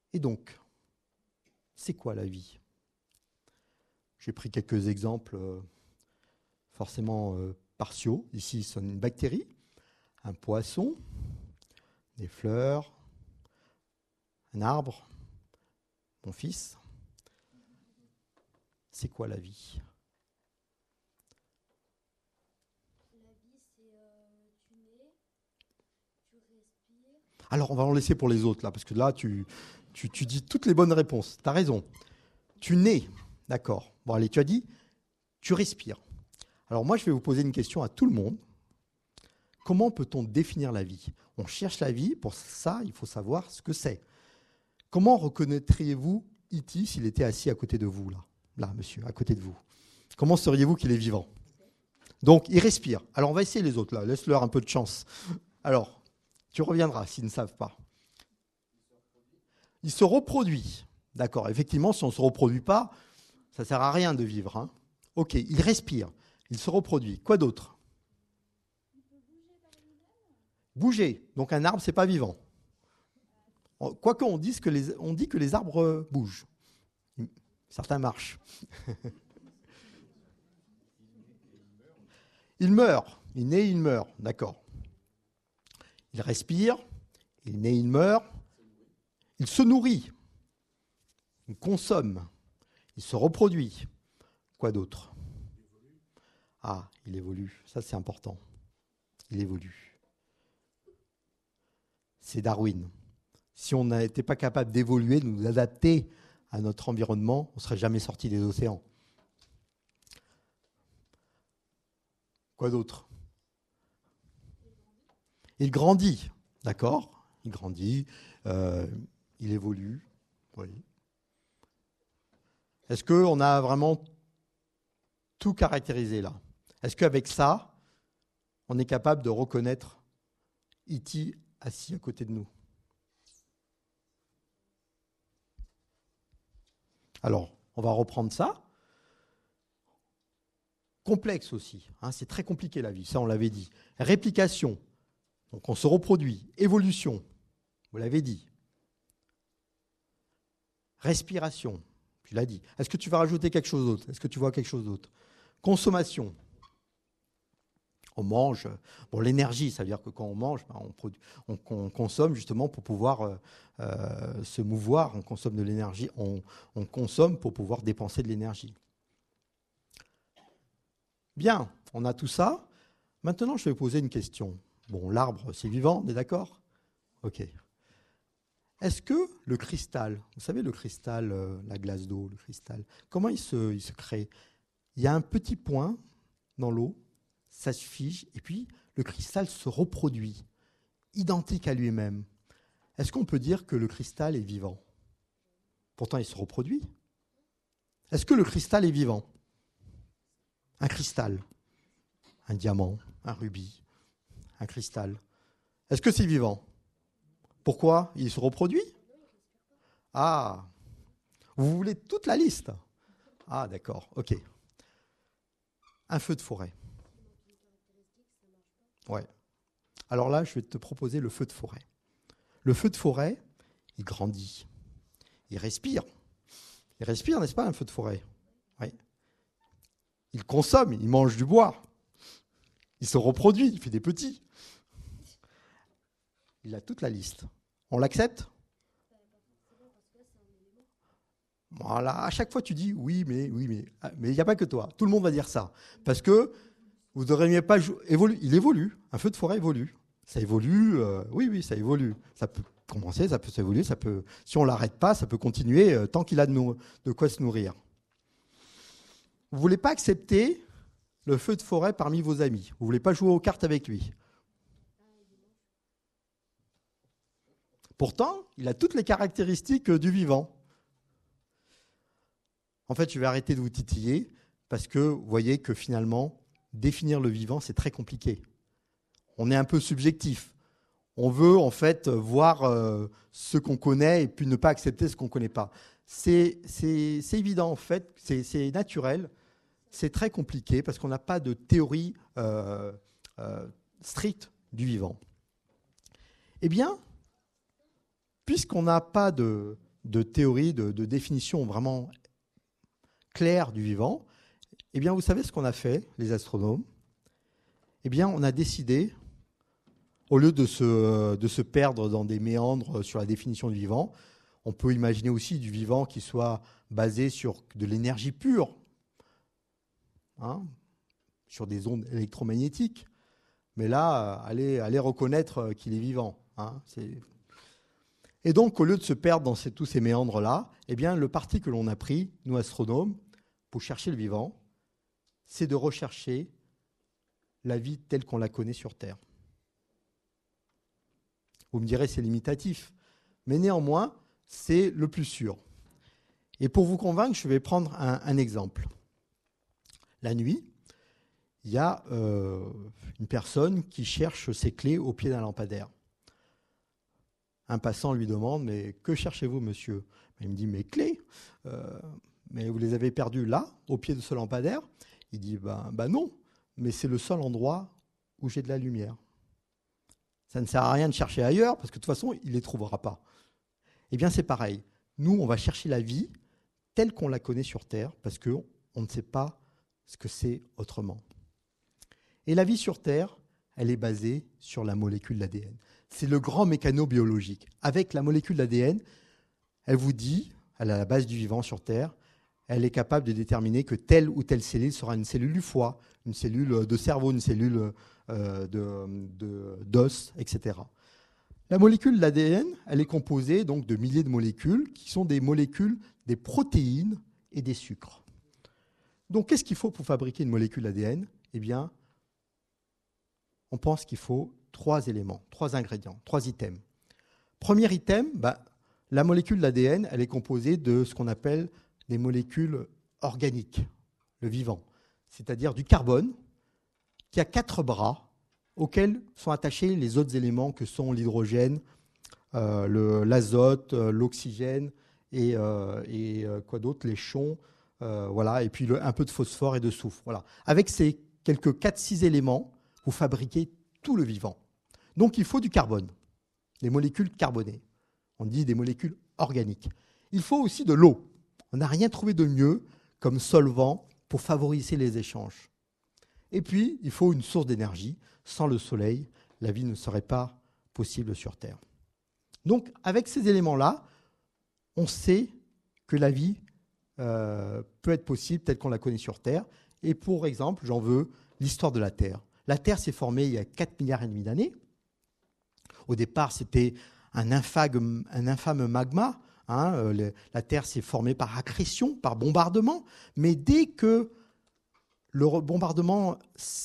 Et donc, c'est quoi la vie? J'ai pris quelques exemples forcément partiaux. Ici, c'est une bactérie, un poisson, des fleurs, un arbre, mon fils. C'est quoi la vie? La vie, c'est tu nais, tu respires. Alors, on va en laisser pour les autres, là, parce que là, tu dis toutes les bonnes réponses. Tu as raison. Tu nais, d'accord. Bon, allez, tu as dit, tu respires. Alors, moi, je vais vous poser une question à tout le monde. Comment peut-on définir la vie? On cherche la vie, pour ça, il faut savoir ce que c'est. Comment reconnaîtriez-vous E.T. s'il était assis à côté de vous, là? Là, monsieur, à côté de vous. Comment sauriez-vous qu'il est vivant? Donc, il respire. Alors, on va essayer les autres, là. Laisse-leur un peu de chance. Alors, tu reviendras s'ils ne savent pas. Il se reproduit. D'accord. Effectivement, si on ne se reproduit pas, ça ne sert à rien de vivre. Hein. Ok, il respire. Il se reproduit. Quoi d'autre? Bouger. Donc, un arbre, ce n'est pas vivant. Quoique, on dit que les arbres bougent. Certains marchent. Il meurt. Il naît, il meurt. D'accord. Il respire. Il naît, il meurt. Il se nourrit. Il consomme. Il se reproduit. Quoi d'autre? Ah, il évolue. Ça, c'est important. Il évolue. C'est Darwin. Si on n'était pas capable d'évoluer, de nous adapter à notre environnement, on ne serait jamais sorti des océans. Quoi d'autre? Il grandit, d'accord? Il grandit, il évolue. Oui. Est-ce qu'on a vraiment tout caractérisé là? Est-ce qu'avec ça, on est capable de reconnaître E.T. assis à côté de nous? Alors, on va reprendre ça. Complexe aussi, hein, c'est très compliqué la vie, ça on l'avait dit. Réplication, donc on se reproduit. Évolution, vous l'avez dit. Respiration, tu l'as dit. Est-ce que tu vas rajouter quelque chose d'autre? Est-ce que tu vois quelque chose d'autre? Consommation. On mange. Bon, l'énergie, ça veut dire que quand on mange, on consomme justement pour pouvoir se mouvoir. On consomme de l'énergie. On consomme pour pouvoir dépenser de l'énergie. Bien, on a tout ça. Maintenant, je vais vous poser une question. Bon, l'arbre, c'est vivant, on est d'accord? Ok. Est-ce que le cristal, vous savez le cristal, la glace d'eau, le cristal, comment il se crée? Il y a un petit point dans l'eau, ça se fige, et puis le cristal se reproduit, identique à lui-même. Est-ce qu'on peut dire que le cristal est vivant? Pourtant, il se reproduit. Est-ce que le cristal est vivant? Un cristal, un diamant, un rubis, un cristal. Est-ce que c'est vivant? Pourquoi? Il se reproduit? Ah, vous voulez toute la liste? Ah, d'accord, ok. Un feu de forêt. Ouais. Alors là, je vais te proposer le feu de forêt. Le feu de forêt, il grandit. Il respire. Il respire, n'est-ce pas, un feu de forêt? Oui. Il consomme, il mange du bois. Il se reproduit, il fait des petits. Il a toute la liste. On l'accepte? Voilà, à chaque fois tu dis oui, mais il n'y a pas que toi. Tout le monde va dire ça. Parce que vous n'auriez pas évoluer. Il évolue. Un feu de forêt évolue. Ça évolue. Oui, ça évolue. Ça peut commencer, ça peut s'évoluer. Si on ne l'arrête pas, ça peut continuer tant qu'il a de quoi se nourrir. Vous ne voulez pas accepter le feu de forêt parmi vos amis. Vous ne voulez pas jouer aux cartes avec lui. Pourtant, il a toutes les caractéristiques du vivant. En fait, je vais arrêter de vous titiller parce que vous voyez que finalement, définir le vivant, c'est très compliqué. On est un peu subjectif. On veut en fait voir ce qu'on connaît et puis ne pas accepter ce qu'on ne connaît pas. C'est évident en fait, c'est naturel, c'est très compliqué parce qu'on n'a pas de théorie stricte du vivant. Eh bien, puisqu'on n'a pas de de théorie, de définition vraiment claire du vivant, eh bien, vous savez ce qu'on a fait, les astronomes? Eh bien, on a décidé, au lieu de se perdre dans des méandres sur la définition du vivant, on peut imaginer aussi du vivant qui soit basé sur de l'énergie pure, sur des ondes électromagnétiques. Mais là, allez reconnaître qu'il est vivant. Et donc, au lieu de se perdre dans tous ces méandres-là, eh bien, le parti que l'on a pris, nous astronomes, pour chercher le vivant, c'est de rechercher la vie telle qu'on la connaît sur Terre. Vous me direz, c'est limitatif. Mais néanmoins, c'est le plus sûr. Et pour vous convaincre, je vais prendre un exemple. La nuit, il y a une personne qui cherche ses clés au pied d'un lampadaire. Un passant lui demande « Mais que cherchez-vous, monsieur ?» Il me dit « Mes clés. Mais vous les avez perdues là, au pied de ce lampadaire ?» Il dit ben non, mais c'est le seul endroit où j'ai de la lumière. Ça ne sert à rien de chercher ailleurs, parce que de toute façon, il ne les trouvera pas. Eh bien, c'est pareil. Nous, on va chercher la vie telle qu'on la connaît sur Terre, parce qu'on ne sait pas ce que c'est autrement. Et la vie sur Terre, elle est basée sur la molécule d'ADN. C'est le grand mécano-biologique. Avec la molécule d'ADN, elle vous dit, elle est à la base du vivant sur Terre, elle est capable de déterminer que telle ou telle cellule sera une cellule du foie, une cellule de cerveau, une cellule d'os, etc. La molécule d'ADN, elle est composée donc de milliers de molécules qui sont des molécules des protéines et des sucres. Donc, qu'est-ce qu'il faut pour fabriquer une molécule d'ADN ? Eh bien, on pense qu'il faut 3 éléments, 3 ingrédients, 3 items. Premier item, la molécule d'ADN, elle est composée de ce qu'on appelle des molécules organiques, le vivant, c'est-à-dire du carbone, qui a 4 bras auxquels sont attachés les autres éléments que sont l'hydrogène, l'azote, l'oxygène et quoi d'autre, les chons, et puis un peu de phosphore et de soufre. Voilà. Avec ces quelques 4-6 éléments, vous fabriquez tout le vivant. Donc il faut du carbone, des molécules carbonées. On dit des molécules organiques. Il faut aussi de l'eau. On n'a rien trouvé de mieux comme solvant pour favoriser les échanges. Et puis, il faut une source d'énergie. Sans le soleil, la vie ne serait pas possible sur Terre. Donc, avec ces éléments-là, on sait que la vie peut être possible telle qu'on la connaît sur Terre. Et pour exemple, j'en veux l'histoire de la Terre. La Terre s'est formée il y a 4,5 milliards d'années. Au départ, c'était un infâme magma. La Terre s'est formée par accrétion, par bombardement. Mais dès que le bombardement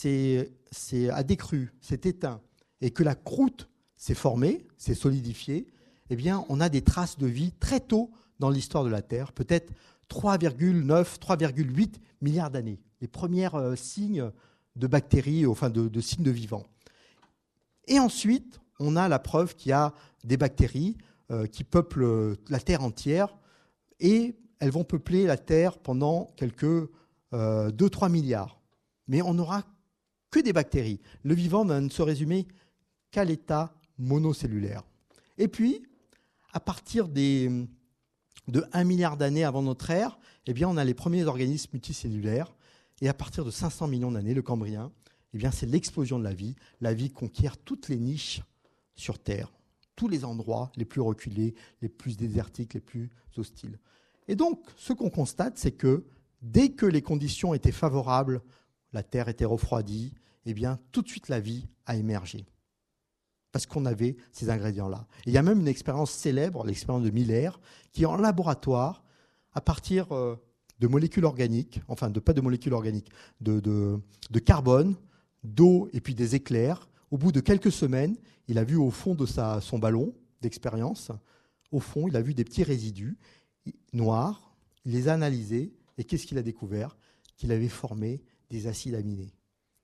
a décru, s'est éteint, et que la croûte s'est formée, s'est solidifiée, eh bien, on a des traces de vie très tôt dans l'histoire de la Terre, peut-être 3,9, 3,8 milliards d'années. Les premiers signes de bactéries, enfin de signes de vivants. Et ensuite, on a la preuve qu'il y a des bactéries qui peuplent la Terre entière, et elles vont peupler la Terre pendant quelques 2-3 milliards. Mais on n'aura que des bactéries. Le vivant ne se résumer qu'à l'état monocellulaire. Et puis, à partir de 1 milliard d'années avant notre ère, eh bien, on a les premiers organismes multicellulaires. Et à partir de 500 millions d'années, le Cambrien, eh bien, c'est l'explosion de la vie. La vie conquiert toutes les niches sur Terre, tous les endroits les plus reculés, les plus désertiques, les plus hostiles. Et donc, ce qu'on constate, c'est que dès que les conditions étaient favorables, la Terre était refroidie, eh bien, tout de suite, la vie a émergé. Parce qu'on avait ces ingrédients-là. Et il y a même une expérience célèbre, l'expérience de Miller, qui en laboratoire, à partir de molécules organiques, enfin, pas de molécules organiques, de carbone, d'eau et puis des éclairs, au bout de quelques semaines, il a vu au fond de son ballon d'expérience, au fond, il a vu des petits résidus noirs, il les a analysés, et qu'est-ce qu'il a découvert ? Qu'il avait formé des acides aminés.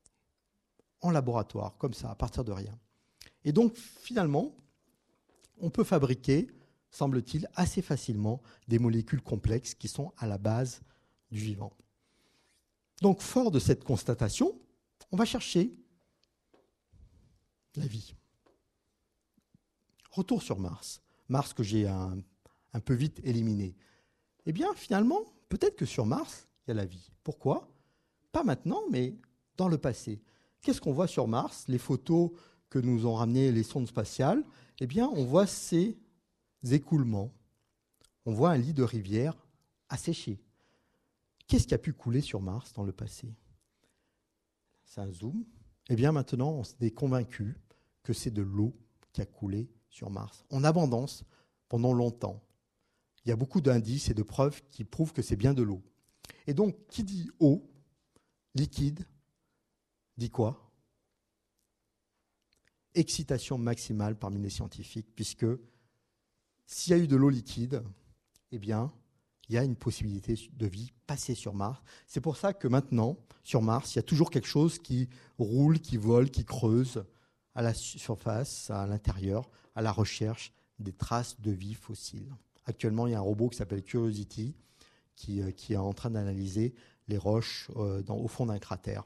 En laboratoire, comme ça, à partir de rien. Et donc, finalement, on peut fabriquer, semble-t-il, assez facilement des molécules complexes qui sont à la base du vivant. Donc, fort de cette constatation, on va chercher la vie. Retour sur Mars. Mars, que j'ai un un peu vite éliminée. Eh bien, finalement, peut-être que sur Mars, il y a la vie. Pourquoi ? Pas maintenant, mais dans le passé. Qu'est-ce qu'on voit sur Mars ? Les photos que nous ont ramenées les sondes spatiales, eh bien, on voit ces écoulements. On voit un lit de rivière asséché. Qu'est-ce qui a pu couler sur Mars dans le passé ? C'est un zoom. Eh bien, maintenant, on est convaincu que c'est de l'eau qui a coulé sur Mars, en abondance, pendant longtemps. Il y a beaucoup d'indices et de preuves qui prouvent que c'est bien de l'eau. Et donc, qui dit eau, liquide, dit quoi ? Excitation maximale parmi les scientifiques, puisque s'il y a eu de l'eau liquide, eh bien, il y a une possibilité de vie passée sur Mars. C'est pour ça que maintenant, sur Mars, il y a toujours quelque chose qui roule, qui vole, qui creuse à la surface, à l'intérieur, à la recherche des traces de vie fossile. Actuellement, il y a un robot qui s'appelle Curiosity qui est en train d'analyser les roches au fond d'un cratère.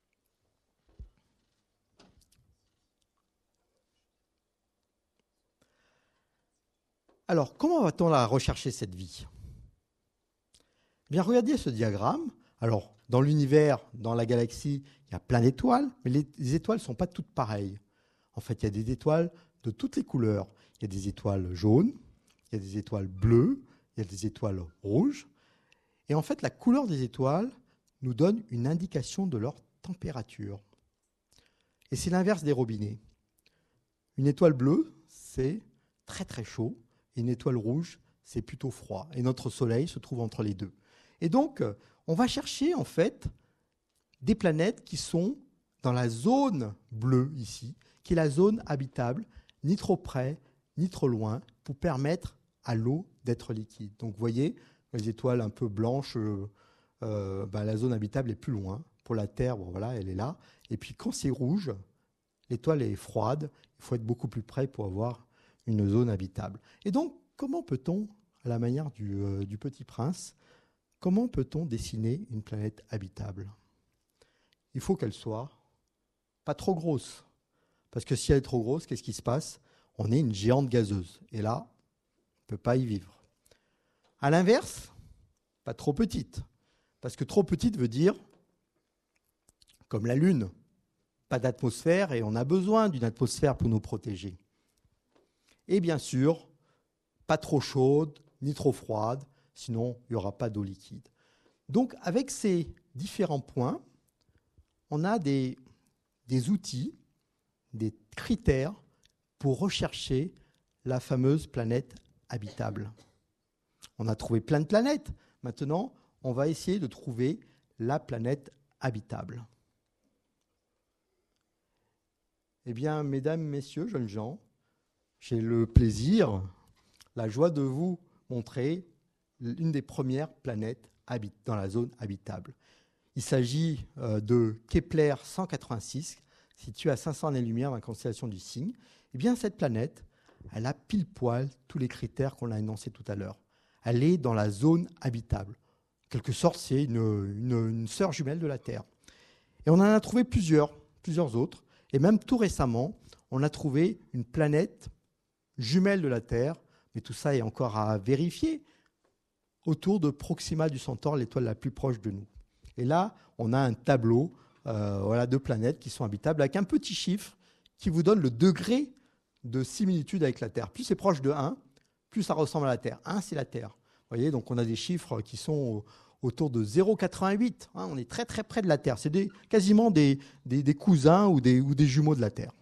Alors, comment va-t-on la rechercher, cette vie ? Eh bien, regardez ce diagramme. Alors, dans l'univers, dans la galaxie, il y a plein d'étoiles, mais les étoiles ne sont pas toutes pareilles. En fait, il y a des étoiles de toutes les couleurs. Il y a des étoiles jaunes, il y a des étoiles bleues, il y a des étoiles rouges. Et en fait, la couleur des étoiles nous donne une indication de leur température. Et c'est l'inverse des robinets. Une étoile bleue, c'est très très chaud. Et une étoile rouge, c'est plutôt froid. Et notre Soleil se trouve entre les deux. Et donc, on va chercher en fait des planètes qui sont dans la zone bleue ici, qui est la zone habitable, ni trop près, ni trop loin, pour permettre à l'eau d'être liquide. Donc, vous voyez, les étoiles un peu blanches, la zone habitable est plus loin. Pour la Terre, bon, voilà, elle est là. Et puis, quand c'est rouge, l'étoile est froide. Il faut être beaucoup plus près pour avoir une zone habitable. Et donc, comment peut-on, à la manière du Petit Prince, comment peut-on dessiner une planète habitable ? Il faut qu'elle soit pas trop grosse. Parce que si elle est trop grosse, qu'est-ce qui se passe ? On est une géante gazeuse. Et là, on ne peut pas y vivre. À l'inverse, pas trop petite. Parce que trop petite veut dire, comme la Lune, pas d'atmosphère et on a besoin d'une atmosphère pour nous protéger. Et bien sûr, pas trop chaude ni trop froide, sinon il n'y aura pas d'eau liquide. Donc avec ces différents points, on a des outils, des critères pour rechercher la fameuse planète habitable. On a trouvé plein de planètes. Maintenant, on va essayer de trouver la planète habitable. Eh bien, mesdames, messieurs, jeunes gens, j'ai le plaisir, la joie de vous montrer l'une des premières planètes dans la zone habitable. Il s'agit de Kepler 186, située à 500 années-lumière dans la constellation du Cygne. Eh bien, cette planète, elle a pile poil tous les critères qu'on a énoncés tout à l'heure. Elle est dans la zone habitable. En quelque sorte, c'est une sœur jumelle de la Terre. Et on en a trouvé plusieurs autres. Et même tout récemment, on a trouvé une planète jumelle de la Terre, mais tout ça est encore à vérifier, autour de Proxima du Centaure, l'étoile la plus proche de nous. Et là, on a un tableau de planètes qui sont habitables avec un petit chiffre qui vous donne le degré de similitude avec la Terre. Plus c'est proche de 1, plus ça ressemble à la Terre. 1, c'est la Terre. Vous voyez, donc on a des chiffres qui sont autour de 0,88. On est très très près de la Terre. C'est quasiment des cousins ou des jumeaux de la Terre.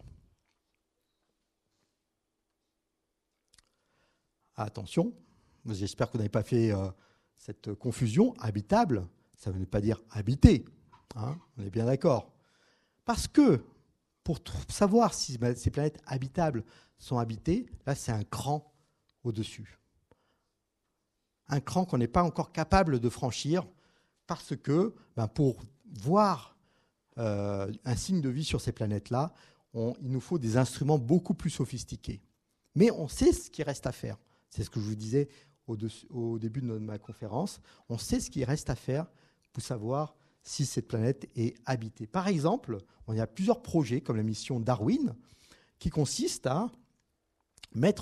Attention, j'espère que vous n'avez pas fait cette confusion. Habitable, ça ne veut pas dire habité. On est bien d'accord. Parce que, pour savoir si ces planètes habitables sont habitées, là, c'est un cran au-dessus. Un cran qu'on n'est pas encore capable de franchir parce que, pour voir un signe de vie sur ces planètes-là, il nous faut des instruments beaucoup plus sophistiqués. Mais on sait ce qu'il reste à faire. C'est ce que je vous disais au début de ma conférence. On sait ce qu'il reste à faire pour savoir si cette planète est habitée. Par exemple, il y a plusieurs projets, comme la mission Darwin, qui consistent à mettre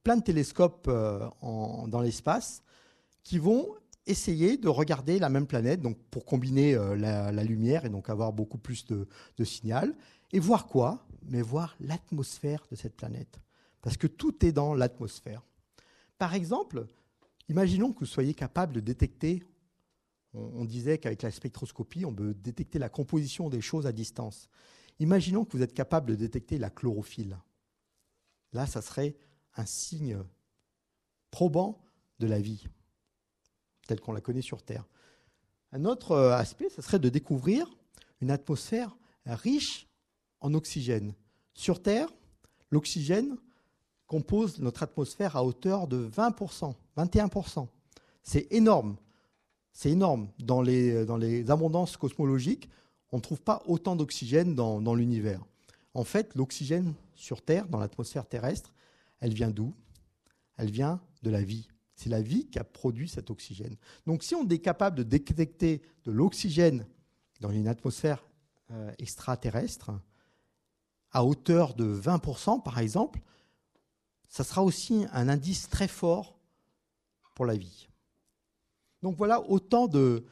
plein de télescopes dans l'espace qui vont essayer de regarder la même planète, donc pour combiner la lumière et donc avoir beaucoup plus de signal. Et voir quoi? Mais voir l'atmosphère de cette planète. Parce que tout est dans l'atmosphère. Par exemple, imaginons que vous soyez capable de détecter, on disait qu'avec la spectroscopie, on peut détecter la composition des choses à distance. Imaginons que vous êtes capable de détecter la chlorophylle. Là, ça serait un signe probant de la vie, telle qu'on la connaît sur Terre. Un autre aspect, ça serait de découvrir une atmosphère riche en oxygène. Sur Terre, l'oxygène compose notre atmosphère à hauteur de 20%, 21%. C'est énorme. C'est énorme. Dans les abondances cosmologiques, on ne trouve pas autant d'oxygène dans l'univers. En fait, l'oxygène sur Terre, dans l'atmosphère terrestre, elle vient d'où? Elle vient de la vie. C'est la vie qui a produit cet oxygène. Donc si on est capable de détecter de l'oxygène dans une atmosphère extraterrestre, à hauteur de 20% par exemple, ça sera aussi un indice très fort pour la vie. Donc voilà autant de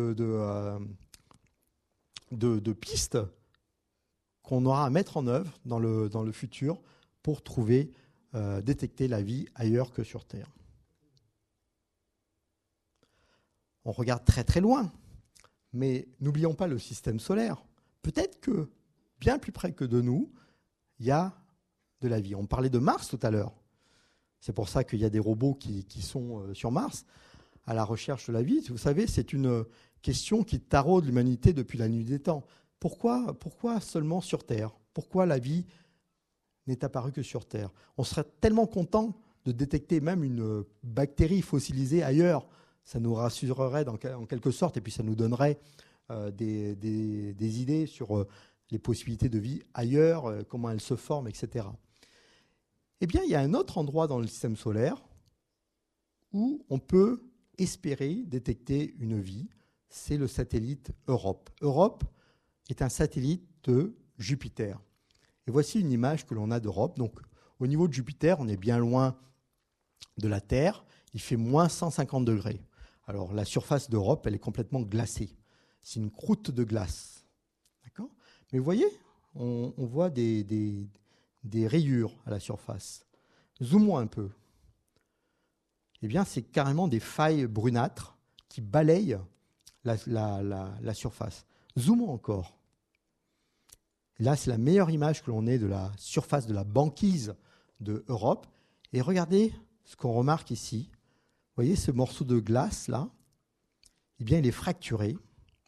pistes qu'on aura à mettre en œuvre dans le futur pour trouver, détecter la vie ailleurs que sur Terre. On regarde très très loin, mais n'oublions pas le système solaire. Peut-être que bien plus près que de nous, il y a de la vie. On parlait de Mars tout à l'heure. C'est pour ça qu'il y a des robots qui sont sur Mars à la recherche de la vie. Vous savez, c'est une question qui taraude l'humanité depuis la nuit des temps. Pourquoi seulement sur Terre? Pourquoi la vie n'est apparue que sur Terre? On serait tellement content de détecter même une bactérie fossilisée ailleurs. Ça nous rassurerait en quelque sorte et puis ça nous donnerait des idées sur les possibilités de vie ailleurs, comment elles se forment, etc. Eh bien, il y a un autre endroit dans le système solaire où on peut espérer détecter une vie, c'est le satellite Europe. Europe est un satellite de Jupiter. Et voici une image que l'on a d'Europe. Donc, au niveau de Jupiter, on est bien loin de la Terre. Il fait moins 150 degrés. Alors, la surface d'Europe, elle est complètement glacée. C'est une croûte de glace. D'accord ? Mais vous voyez, on voit des rayures à la surface. Zoomons un peu. Eh bien, c'est carrément des failles brunâtres qui balayent la surface. Zoomons encore. Et là, c'est la meilleure image que l'on ait de la surface de la banquise de Europe. Et regardez ce qu'on remarque ici. Vous voyez ce morceau de glace là? Eh bien, il est fracturé.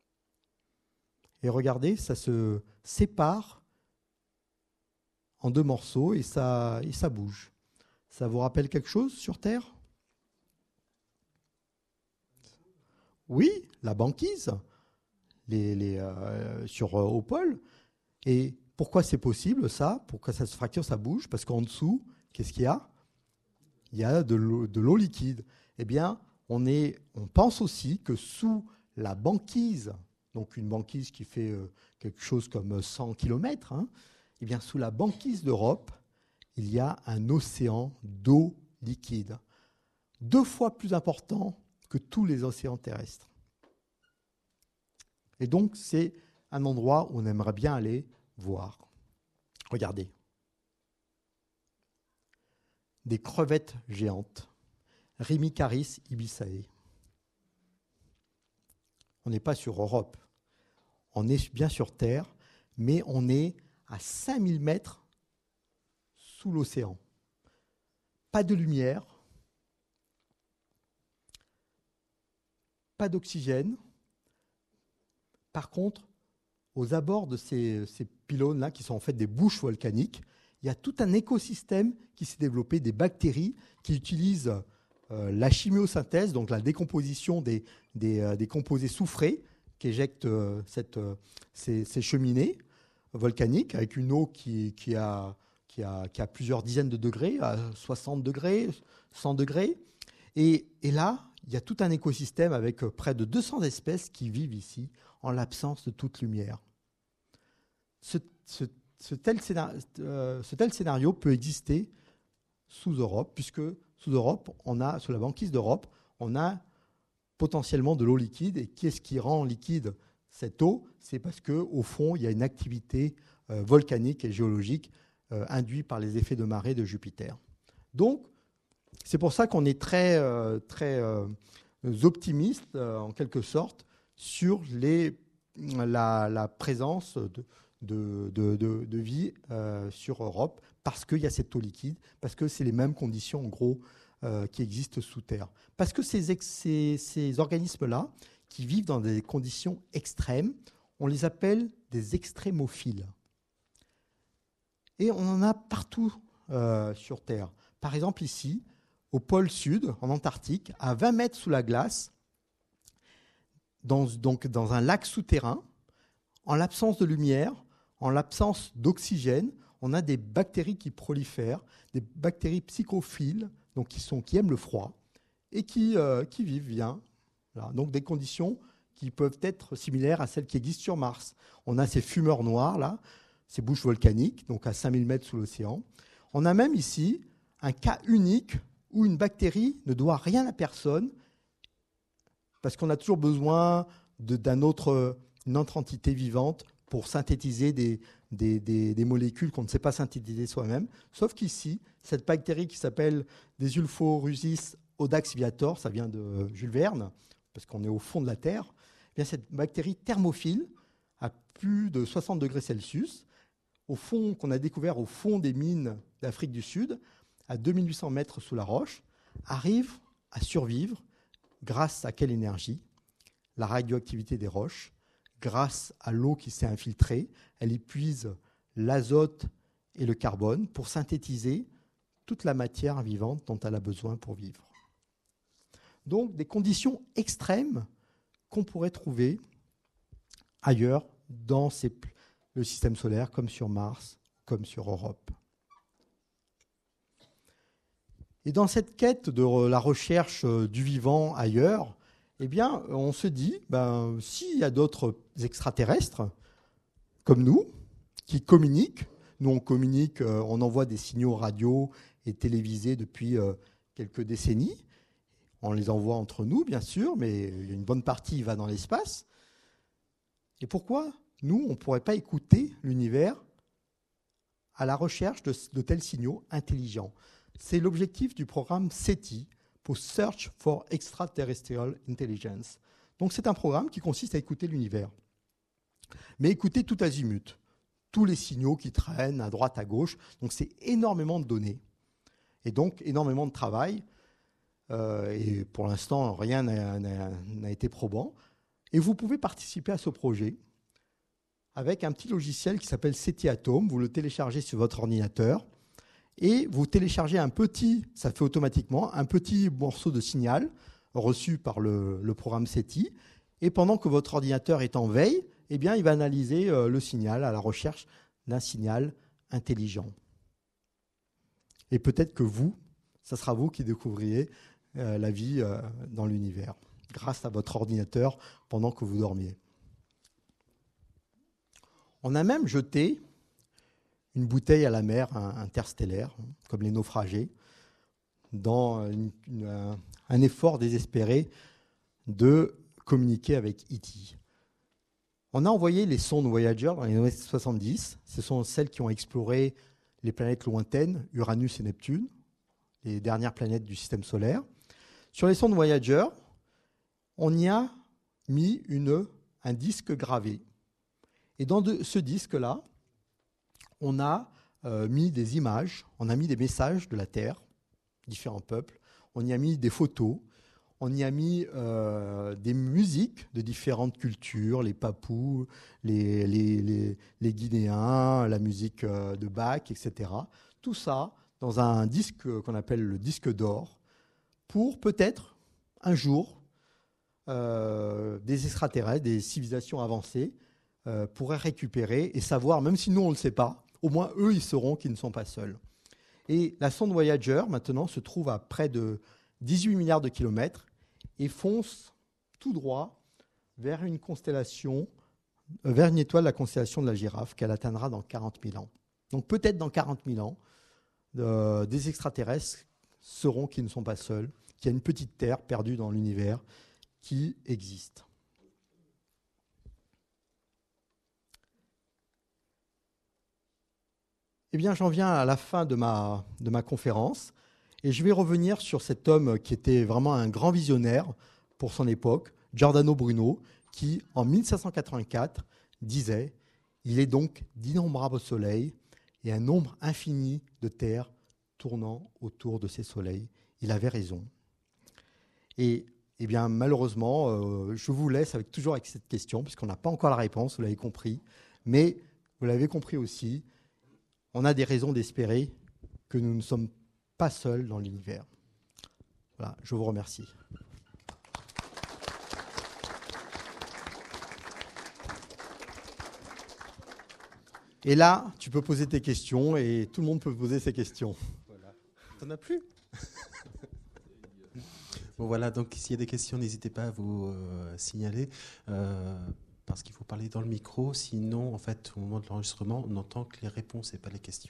Et regardez, ça se sépare en deux morceaux et ça bouge. Ça vous rappelle quelque chose sur Terre? Oui, la banquise au pôle. Et pourquoi c'est possible ça? Pourquoi ça se fracture, ça bouge? Parce qu'en dessous, qu'est-ce qu'il y a? Il y a de l'eau liquide. Eh bien, on pense aussi que sous la banquise, donc une banquise qui fait quelque chose comme 100 km, eh bien, sous la banquise d'Europe, il y a un océan d'eau liquide, 2 fois plus important que tous les océans terrestres. Et donc, c'est un endroit où on aimerait bien aller voir. Regardez. Des crevettes géantes. Rhymicaris ibisae. On n'est pas sur Europe. On est bien sur Terre, mais on est à 5000 mètres sous l'océan. Pas de lumière, pas d'oxygène. Par contre, aux abords de ces pylônes-là, qui sont en fait des bouches volcaniques, il y a tout un écosystème qui s'est développé, des bactéries qui utilisent la chimiosynthèse, donc la décomposition des composés soufrés qu'éjectent ces cheminées volcaniques, avec une eau qui a plusieurs dizaines de degrés, à 60 degrés, 100 degrés. Et là, il y a tout un écosystème avec près de 200 espèces qui vivent ici en l'absence de toute lumière. Ce tel scénario peut exister sous Europe, puisque sous Europe, sous la banquise d'Europe, on a potentiellement de l'eau liquide. Et qu'est-ce qui rend liquide cette eau? C'est parce qu'au fond, il y a une activité volcanique et géologique induite par les effets de marée de Jupiter. Donc, c'est pour ça qu'on est très optimiste, en quelque sorte, sur la présence de vie sur Europe, parce qu'il y a cette eau liquide, parce que c'est les mêmes conditions, en gros, qui existent sous Terre. Parce que ces organismes-là, qui vivent dans des conditions extrêmes, on les appelle des extrémophiles. Et on en a partout sur Terre. Par exemple, ici, au pôle sud, en Antarctique, à 20 mètres sous la glace, dans un lac souterrain, en l'absence de lumière, en l'absence d'oxygène, on a des bactéries qui prolifèrent, des bactéries psychophiles, donc qui aiment le froid, et qui vivent bien. Voilà. Donc des conditions qui peuvent être similaires à celles qui existent sur Mars. On a ces fumeurs noirs, là, ces bouches volcaniques, donc à 5000 mètres sous l'océan. On a même ici un cas unique où une bactérie ne doit rien à personne, parce qu'on a toujours besoin d'une autre entité vivante pour synthétiser des molécules qu'on ne sait pas synthétiser soi-même. Sauf qu'ici, cette bactérie qui s'appelle Desulforhynchus audax viator, ça vient de Jules Verne, parce qu'on est au fond de la Terre, eh bien cette bactérie thermophile, à plus de 60 degrés Celsius, qu'on a découvert au fond des mines d'Afrique du Sud, à 2800 mètres sous la roche, arrive à survivre grâce à quelle énergie? La radioactivité des roches, grâce à l'eau qui s'est infiltrée, elle épuise l'azote et le carbone pour synthétiser toute la matière vivante dont elle a besoin pour vivre. Donc des conditions extrêmes qu'on pourrait trouver ailleurs dans le système solaire, comme sur Mars, comme sur Europe. Et dans cette quête de la recherche du vivant ailleurs, eh bien, on se dit, s'il y a d'autres extraterrestres, comme nous, qui communiquent, nous on communique, on envoie des signaux radio et télévisés depuis quelques décennies, on les envoie entre nous, bien sûr, mais une bonne partie va dans l'espace. Et pourquoi, nous, on ne pourrait pas écouter l'univers à la recherche de tels signaux intelligents? C'est l'objectif du programme SETI, pour Search for Extraterrestrial Intelligence. Donc c'est un programme qui consiste à écouter l'univers. Mais écouter tout azimut, tous les signaux qui traînent à droite, à gauche. Donc c'est énormément de données. Et donc énormément de travail. Et pour l'instant, rien n'a été probant. Et vous pouvez participer à ce projet avec un petit logiciel qui s'appelle SETI Atom. Vous le téléchargez sur votre ordinateur. Et vous téléchargez ça fait automatiquement, un petit morceau de signal reçu par le programme SETI. Et pendant que votre ordinateur est en veille, eh bien, il va analyser le signal à la recherche d'un signal intelligent. Et peut-être que ça sera vous qui découvriez la vie dans l'univers, grâce à votre ordinateur pendant que vous dormiez. On a même jeté une bouteille à la mer interstellaire, comme les naufragés, dans un effort désespéré de communiquer avec E.T. On a envoyé les sondes Voyager dans les années 70. Ce sont celles qui ont exploré les planètes lointaines, Uranus et Neptune, les dernières planètes du système solaire. Sur les sondes Voyager, on y a mis un disque gravé. Et dans ce disque-là, on a mis des images, on a mis des messages de la Terre, différents peuples, on y a mis des photos, on y a mis des musiques de différentes cultures, les Papous, les Guinéens, la musique de Bach, etc. Tout ça dans un disque qu'on appelle le disque d'or, pour peut-être un jour des extraterrestres, des civilisations avancées pourraient récupérer et savoir, même si nous on ne le sait pas, au moins eux ils sauront qu'ils ne sont pas seuls. Et la sonde Voyager maintenant se trouve à près de 18 milliards de kilomètres et fonce tout droit vers une constellation, vers une étoile de la constellation de la Girafe qu'elle atteindra dans 40 000 ans. Donc peut-être dans 40 000 ans, des extraterrestres sauront qu'ils ne sont pas seuls, qu'il y a une petite terre perdue dans l'univers qui existe. Eh bien, j'en viens à la fin de ma conférence et je vais revenir sur cet homme qui était vraiment un grand visionnaire pour son époque, Giordano Bruno, qui, en 1584, disait « Il est donc d'innombrables soleils et un nombre infini de terres tournant autour de ces soleils. » Il avait raison. Et eh bien, malheureusement, je vous laisse toujours avec cette question, puisqu'on n'a pas encore la réponse, vous l'avez compris. Mais vous l'avez compris aussi, on a des raisons d'espérer que nous ne sommes pas seuls dans l'univers. Voilà, je vous remercie. Et là, tu peux poser tes questions et tout le monde peut poser ses questions. Voilà. T'en as plus? Bon voilà, donc s'il y a des questions, n'hésitez pas à vous signaler, parce qu'il faut parler dans le micro, sinon, en fait, au moment de l'enregistrement, on n'entend que les réponses et pas les questions.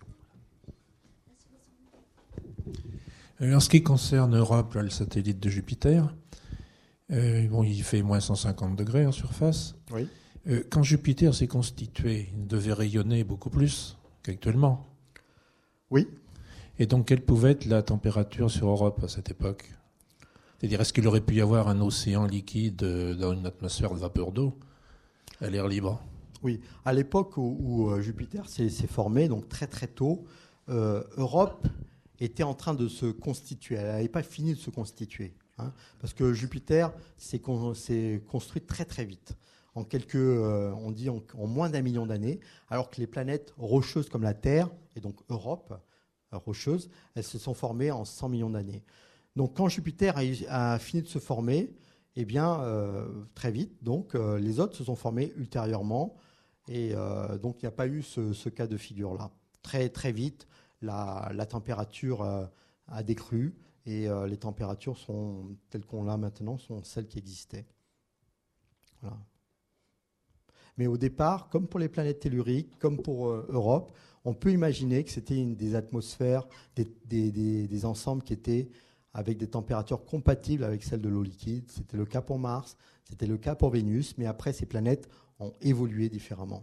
En ce qui concerne Europe, là, le satellite de Jupiter, bon, il fait moins 150 degrés en surface. Oui. Quand Jupiter s'est constitué, il devait rayonner beaucoup plus qu'actuellement. Oui. Et donc, quelle pouvait être la température sur Europe à cette époque? C'est-à-dire, est-ce qu'il aurait pu y avoir un océan liquide dans une atmosphère de vapeur d'eau à l'air libre? Oui. À l'époque où Jupiter s'est formé, donc très très tôt, Europe était en train de se constituer. Elle n'avait pas fini de se constituer. Parce que Jupiter s'est construit très très vite. En on dit en moins d'1 million d'années, alors que les planètes rocheuses comme la Terre, et donc Europe rocheuse, elles se sont formées en 100 millions d'années. Donc quand Jupiter a fini de se former, eh bien, très vite, donc, les autres se sont formés ultérieurement, et donc il n'y a pas eu ce cas de figure-là. Très, très vite, la température a décru, et les températures telles qu'on l'a maintenant sont celles qui existaient. Voilà. Mais au départ, comme pour les planètes telluriques, comme pour Europe, on peut imaginer que c'était des atmosphères, des ensembles qui étaient avec des températures compatibles avec celles de l'eau liquide. C'était le cas pour Mars, c'était le cas pour Vénus, mais après, ces planètes ont évolué différemment.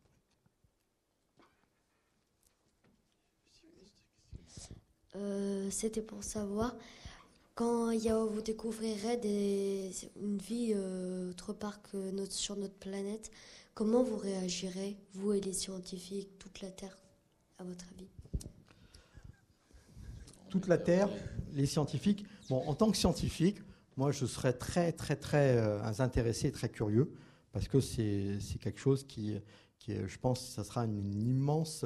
C'était pour savoir, quand vous découvrirez une vie autre part que sur notre planète, comment vous réagirez, vous et les scientifiques, toute la Terre, à votre avis? Toute la Terre, les scientifiques. Bon, en tant que scientifique, moi, je serais très, très, très intéressé, très curieux, parce que c'est quelque chose qui, je pense, ça sera un immense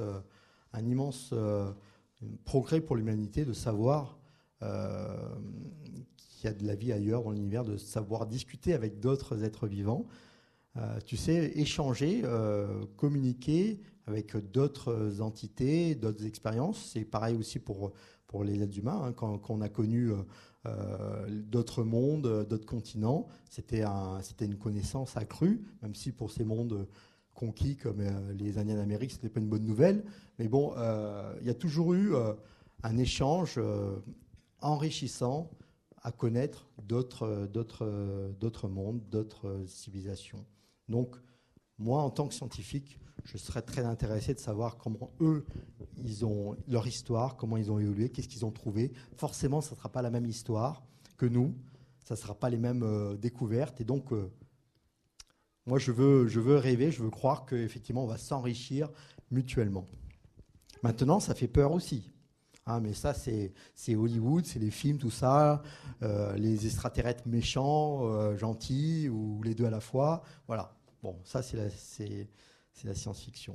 progrès pour l'humanité de savoir qu'il y a de la vie ailleurs dans l'univers, de savoir discuter avec d'autres êtres vivants. Tu sais, échanger, communiquer avec d'autres entités, d'autres expériences. C'est pareil aussi pour les êtres humains. Quand on a connu d'autres mondes, d'autres continents, c'était une connaissance accrue, même si pour ces mondes conquis comme les Indiens d'Amérique, ce n'était pas une bonne nouvelle. Mais bon, il y a toujours eu un échange enrichissant à connaître d'autres mondes, d'autres civilisations. Donc, moi, en tant que scientifique, je serais très intéressé de savoir comment eux, ils ont leur histoire, comment ils ont évolué, qu'est-ce qu'ils ont trouvé. Forcément, ça ne sera pas la même histoire que nous, ça ne sera pas les mêmes découvertes. Et donc, moi, je veux rêver, je veux croire qu'effectivement, on va s'enrichir mutuellement. Maintenant, ça fait peur aussi. Mais ça, c'est Hollywood, c'est les films, tout ça, les extraterrestres méchants, gentils, ou les deux à la fois. Voilà. Bon, ça, c'est la science-fiction.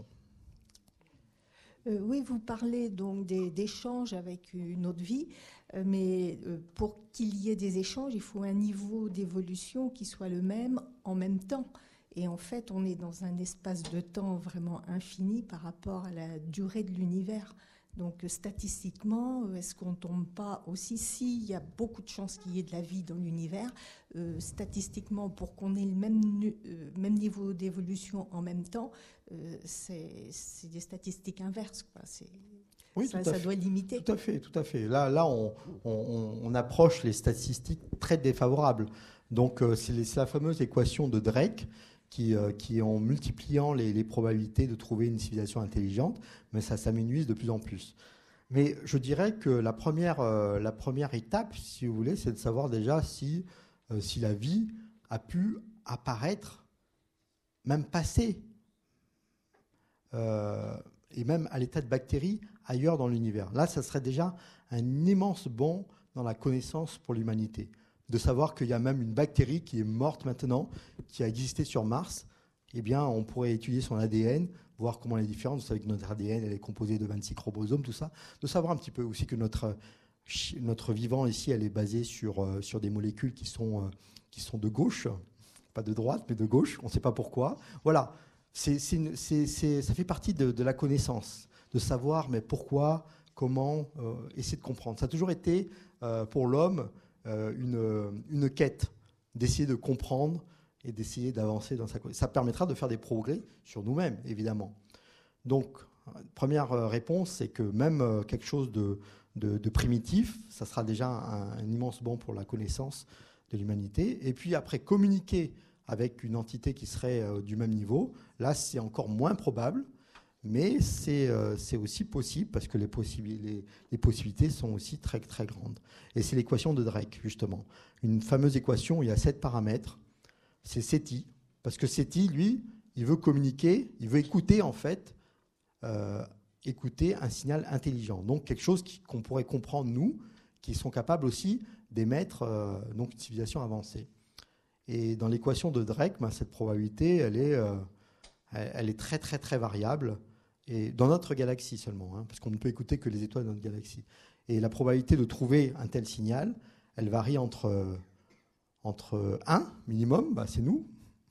Oui, vous parlez donc d'échanges avec une autre vie, mais pour qu'il y ait des échanges, il faut un niveau d'évolution qui soit le même en même temps. Et en fait, on est dans un espace de temps vraiment infini par rapport à la durée de l'univers. Donc statistiquement, est-ce qu'on ne tombe pas aussi, s'il y a beaucoup de chances qu'il y ait de la vie dans l'univers, statistiquement, pour qu'on ait le même niveau d'évolution en même temps, c'est des statistiques inverses, quoi. Oui, ça, tout à ça fait. doit limiter. Tout à fait, tout à fait. Là on approche les statistiques très défavorables. Donc, c'est la fameuse équation de Drake qui en multipliant les probabilités de trouver une civilisation intelligente, mais ça s'amenuise de plus en plus. Mais je dirais que la première étape, si vous voulez, c'est de savoir déjà si la vie a pu apparaître, même passer, et même à l'état de bactérie ailleurs dans l'univers. Là, ça serait déjà un immense bond dans la connaissance pour l'humanité. De savoir qu'il y a même une bactérie qui est morte maintenant, qui a existé sur Mars. Eh bien, on pourrait étudier son ADN, voir comment elle est différente. Vous savez que notre ADN, elle est composée de 26 chromosomes, tout ça. De savoir un petit peu aussi que notre vivant ici, elle est basée sur des molécules qui sont de gauche, pas de droite, mais de gauche. On ne sait pas pourquoi. Voilà. Ça fait partie de la connaissance, de savoir mais pourquoi, comment, essayer de comprendre. Ça a toujours été pour l'homme une quête d'essayer de comprendre et d'essayer d'avancer dans sa connaissance. Ça permettra de faire des progrès sur nous-mêmes, évidemment. Donc, première réponse, c'est que même quelque chose de primitif, ça sera déjà un immense bond pour la connaissance de l'humanité. Et puis après, communiquer avec une entité qui serait du même niveau, là, c'est encore moins probable, mais c'est aussi possible parce que les possibilités sont aussi très, très grandes. Et c'est l'équation de Drake, justement. Une fameuse équation où il y a 7 paramètres. C'est SETI, parce que SETI, lui, il veut communiquer, il veut écouter, en fait, écouter un signal intelligent. Donc, quelque chose qu'on pourrait comprendre, nous, qui sont capables aussi d'émettre donc une civilisation avancée. Et dans l'équation de Drake, cette probabilité, elle est très, très, très variable. Et dans notre galaxie seulement, parce qu'on ne peut écouter que les étoiles de notre galaxie. Et la probabilité de trouver un tel signal, elle varie entre 1 minimum, c'est nous,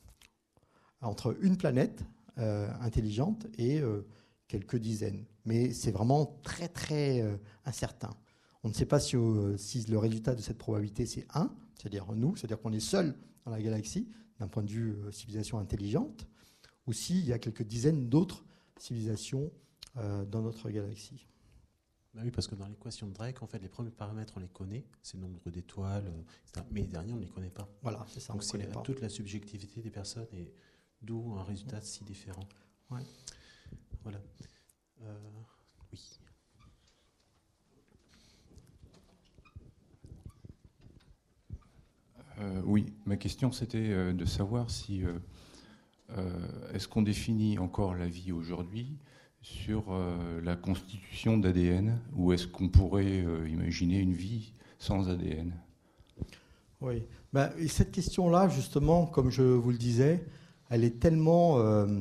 entre une planète intelligente et quelques dizaines. Mais c'est vraiment très, très incertain. On ne sait pas si le résultat de cette probabilité, c'est 1, c'est-à-dire nous, c'est-à-dire qu'on est seul dans la galaxie, d'un point de vue civilisation intelligente, ou s'il y a quelques dizaines d'autres civilisations dans notre galaxie. Oui, parce que dans l'équation de Drake, en fait, les premiers paramètres, on les connaît, c'est le nombre d'étoiles, etc. Mais les derniers, on ne les connaît pas. Voilà, c'est ça. Donc c'est toute la subjectivité des personnes et d'où un résultat si différent. Ouais. Voilà. Oui. Oui, ma question c'était de savoir si est-ce qu'on définit encore la vie aujourd'hui sur la constitution d'ADN ou est-ce qu'on pourrait imaginer une vie sans ADN? Oui, et cette question-là, justement, comme je vous le disais, elle est tellement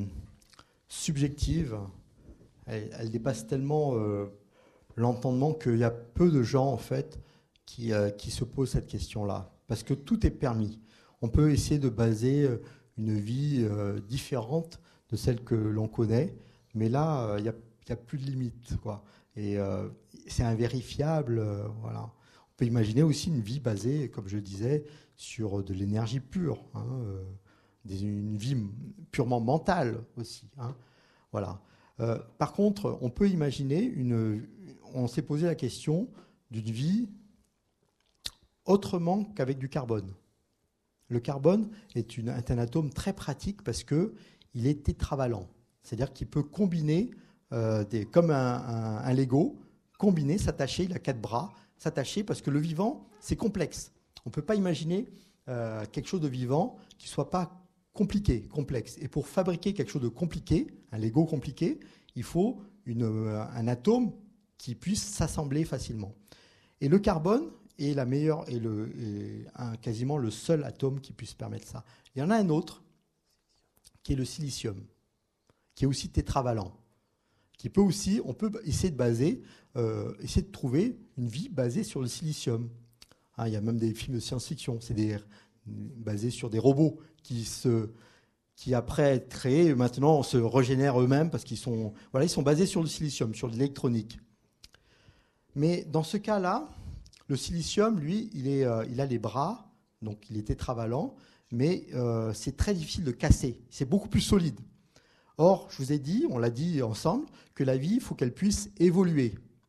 subjective, elle dépasse tellement l'entendement qu'il y a peu de gens, en fait, qui se posent cette question-là. Parce que tout est permis. On peut essayer de baser une vie différente de celle que l'on connaît, mais là, il n'y a plus de limite, quoi. Et c'est invérifiable, voilà. On peut imaginer aussi une vie basée, comme je le disais, sur de l'énergie pure, une vie purement mentale aussi, voilà. Par contre, on peut imaginer on s'est posé la question d'une vie autrement qu'avec du carbone. Le carbone est un atome très pratique parce qu'il est tétravalent. C'est-à-dire qu'il peut combiner, comme un Lego, combiner, s'attacher, il a 4 bras, s'attacher, parce que le vivant, c'est complexe. On ne peut pas imaginer quelque chose de vivant qui ne soit pas compliqué, complexe. Et pour fabriquer quelque chose de compliqué, un Lego compliqué, il faut un atome qui puisse s'assembler facilement. Et le carbone est la meilleure quasiment le seul atome qui puisse permettre ça. Il y en a un autre qui est le silicium, qui est aussi tétravalent, on peut essayer de trouver une vie basée sur le silicium. Il y a même des films de science-fiction, c'est basé sur des robots qui après être créés, maintenant se régénèrent eux-mêmes parce qu'ils sont basés sur le silicium, sur l'électronique. Mais dans ce cas-là, le silicium, lui, il a les bras, donc il est tétravalent, mais c'est très difficile de casser. C'est beaucoup plus solide. Or, je vous ai dit, on l'a dit ensemble, que la vie, il faut qu'elle puisse évoluer.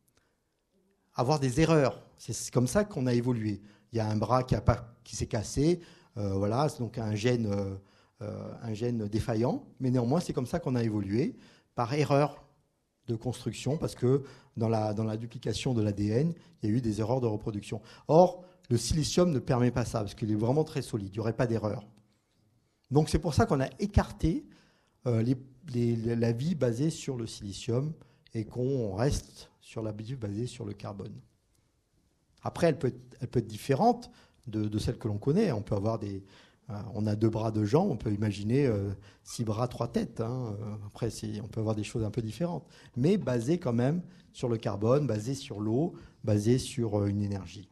avoir des erreurs. C'est comme ça qu'on a évolué. Il y a un bras qui s'est cassé, voilà, c'est donc un gène défaillant, mais néanmoins, c'est comme ça qu'on a évolué, par erreur de construction, parce que dans la duplication de l'ADN, il y a eu des erreurs de reproduction. Or, le silicium ne permet pas ça, parce qu'il est vraiment très solide, il n'y aurait pas d'erreur. Donc c'est pour ça qu'on a écarté la vie basée sur le silicium et qu'on reste sur la vie basée sur le carbone. Après, elle peut être différente de celle que l'on connaît. On peut avoir on a 2 bras de gens, on peut imaginer 6 bras, 3 têtes. Hein. Après, on peut avoir des choses un peu différentes, mais basées quand même sur le carbone, basées sur l'eau, basées sur une énergie.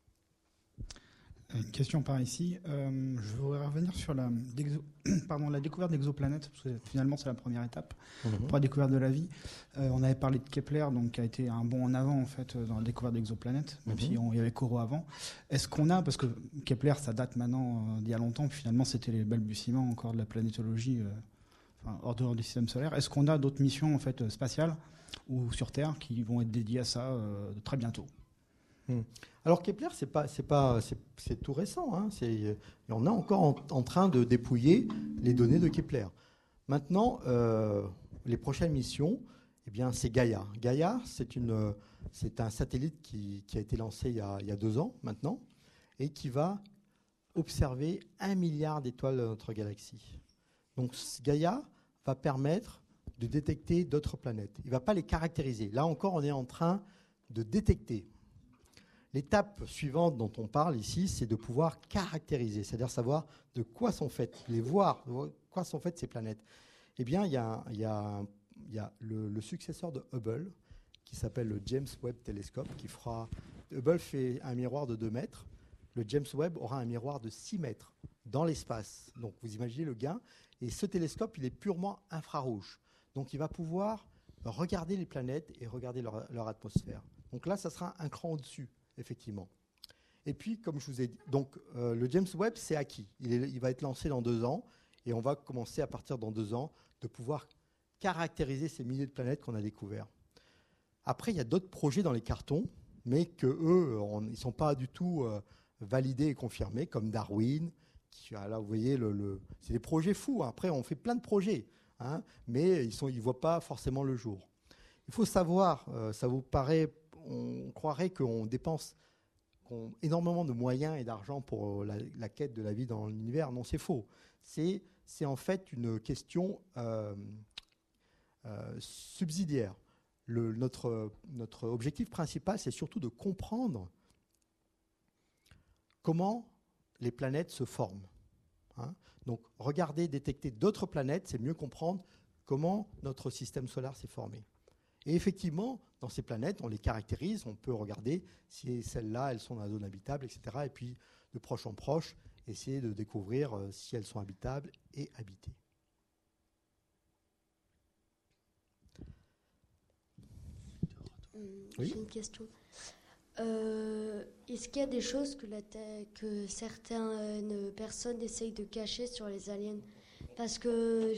Une question par ici. Je voudrais revenir sur la découverte d'exoplanètes, parce que finalement c'est la première étape pour la découverte de la vie. On avait parlé de Kepler, donc qui a été un bond en avant en fait dans la découverte d'exoplanètes, même si il y avait Corot avant. Est-ce qu'on a, parce que Kepler ça date maintenant d'il y a longtemps, puis finalement c'était les balbutiements encore de la planétologie, hors dehors du système solaire. Est-ce qu'on a d'autres missions en fait spatiales ou sur Terre qui vont être dédiées à ça très bientôt? Alors Kepler, c'est tout récent. Hein. On est encore en train de dépouiller les données de Kepler. Maintenant, les prochaines missions, eh bien, c'est Gaïa. Gaïa, c'est un satellite qui a été lancé il y a 2 ans maintenant et qui va observer 1 milliard d'étoiles de notre galaxie. Donc Gaïa va permettre de détecter d'autres planètes. Il ne va pas les caractériser. Là encore, on est en train de détecter. L'étape suivante dont on parle ici, c'est de pouvoir caractériser, c'est-à-dire savoir de quoi sont faites, les voir, de quoi sont faites ces planètes. Eh bien, il y a le successeur de Hubble, qui s'appelle le James Webb Telescope, Hubble fait un miroir de 2 mètres, le James Webb aura un miroir de 6 mètres dans l'espace. Donc, vous imaginez le gain. Et ce télescope, il est purement infrarouge. Donc, il va pouvoir regarder les planètes et regarder leur atmosphère. Donc là, ça sera un cran au-dessus. Effectivement. Et puis, comme je vous ai dit, donc, le James Webb, c'est acquis. Il va être lancé dans 2 ans et on va commencer à partir dans 2 ans de pouvoir caractériser ces milliers de planètes qu'on a découvertes. Après, il y a d'autres projets dans les cartons, mais qu'eux, ils ne sont pas du tout validés et confirmés, comme Darwin. Là, vous voyez, c'est des projets fous. Après, on fait plein de projets, hein, mais ils ne voient pas forcément le jour. Il faut savoir, ça vous paraît... On croirait qu'on dépense énormément de moyens et d'argent pour la quête de la vie dans l'univers. Non, c'est faux. C'est en fait une question subsidiaire. Notre objectif principal, c'est surtout de comprendre comment les planètes se forment. Hein. Donc, regarder, détecter d'autres planètes, c'est mieux comprendre comment notre système solaire s'est formé. Et effectivement, dans ces planètes, on les caractérise, on peut regarder si celles-là, elles sont dans la zone habitable, etc. Et puis, de proche en proche, essayer de découvrir si elles sont habitables et habitées. J'ai une question. Est-ce qu'il y a des choses que certaines personnes essayent de cacher sur les aliens? Parce que...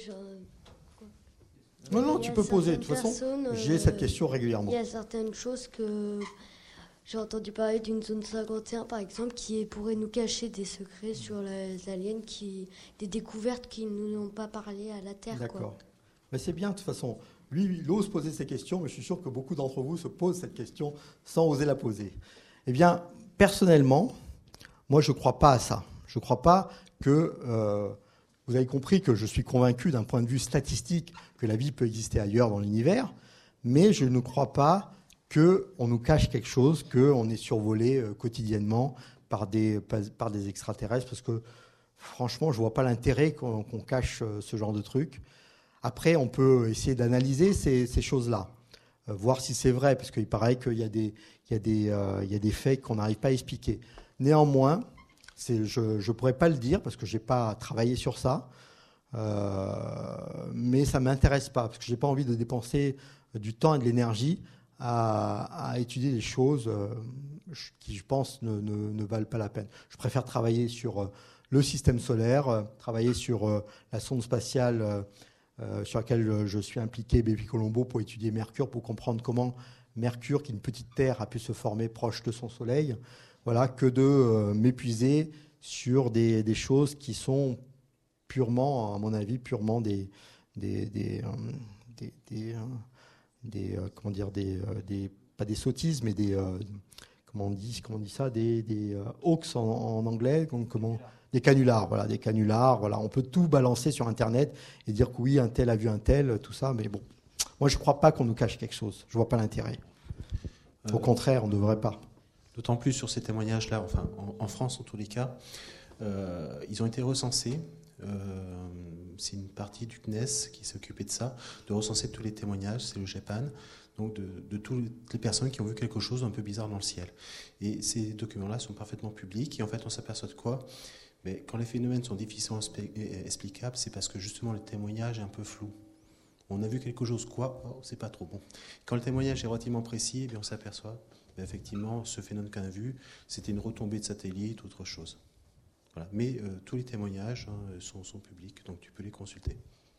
Non, tu peux poser. De toute façon, j'ai cette question régulièrement. Il y a certaines choses que j'ai entendu parler d'une zone 51, par exemple, qui pourrait nous cacher des secrets sur les aliens, des découvertes qui ne nous ont pas parlé à la Terre. D'accord. Mais c'est bien, de toute façon. Lui, il ose poser ces questions, mais je suis sûr que beaucoup d'entre vous se posent cette question sans oser la poser. Eh bien, personnellement, moi, je ne crois pas à ça. Je ne crois pas que... vous avez compris que je suis convaincu d'un point de vue statistique que la vie peut exister ailleurs dans l'univers, mais je ne crois pas qu'on nous cache quelque chose, qu'on est survolé quotidiennement par des extraterrestres, parce que franchement, je ne vois pas l'intérêt qu'on cache ce genre de truc. Après, on peut essayer d'analyser ces choses-là, voir si c'est vrai, parce qu'il paraît qu'il y a des faits qu'on n'arrive pas à expliquer. Néanmoins, je ne pourrais pas le dire parce que je n'ai pas travaillé sur ça, mais ça ne m'intéresse pas parce que je n'ai pas envie de dépenser du temps et de l'énergie à étudier des choses qui, je pense, ne valent pas la peine. Je préfère travailler sur le système solaire, travailler sur la sonde spatiale sur laquelle je suis impliqué, Bepi Colombo, pour étudier Mercure, pour comprendre comment Mercure, qui est une petite Terre, a pu se former proche de son Soleil, voilà, que de m'épuiser sur des choses qui sont purement, à mon avis, purement pas des sottises, mais comment on dit ça, des hoax en anglais, des canulars, voilà, des canulars, voilà. On peut tout balancer sur Internet et dire que oui, un tel a vu un tel, tout ça, mais bon, moi je ne crois pas qu'on nous cache quelque chose. Je ne vois pas l'intérêt. Au contraire, on ne devrait pas. D'autant plus sur ces témoignages-là, enfin en France en tous les cas, ils ont été recensés. C'est une partie du CNES qui s'est occupée de ça, de recenser tous les témoignages, c'est le GEPAN, donc de toutes les personnes qui ont vu quelque chose d'un peu bizarre dans le ciel. Et ces documents-là sont parfaitement publics, et en fait on s'aperçoit de quoi ? Mais quand les phénomènes sont difficilement explicables, c'est parce que justement le témoignage est un peu flou. On a vu quelque chose, quoi ? Oh, c'est pas trop bon. Quand le témoignage est relativement précis, eh bien on s'aperçoit, effectivement, ce phénomène qu'on a vu, c'était une retombée de satellite ou autre chose. Voilà. Mais tous les témoignages sont publics, donc tu peux les consulter.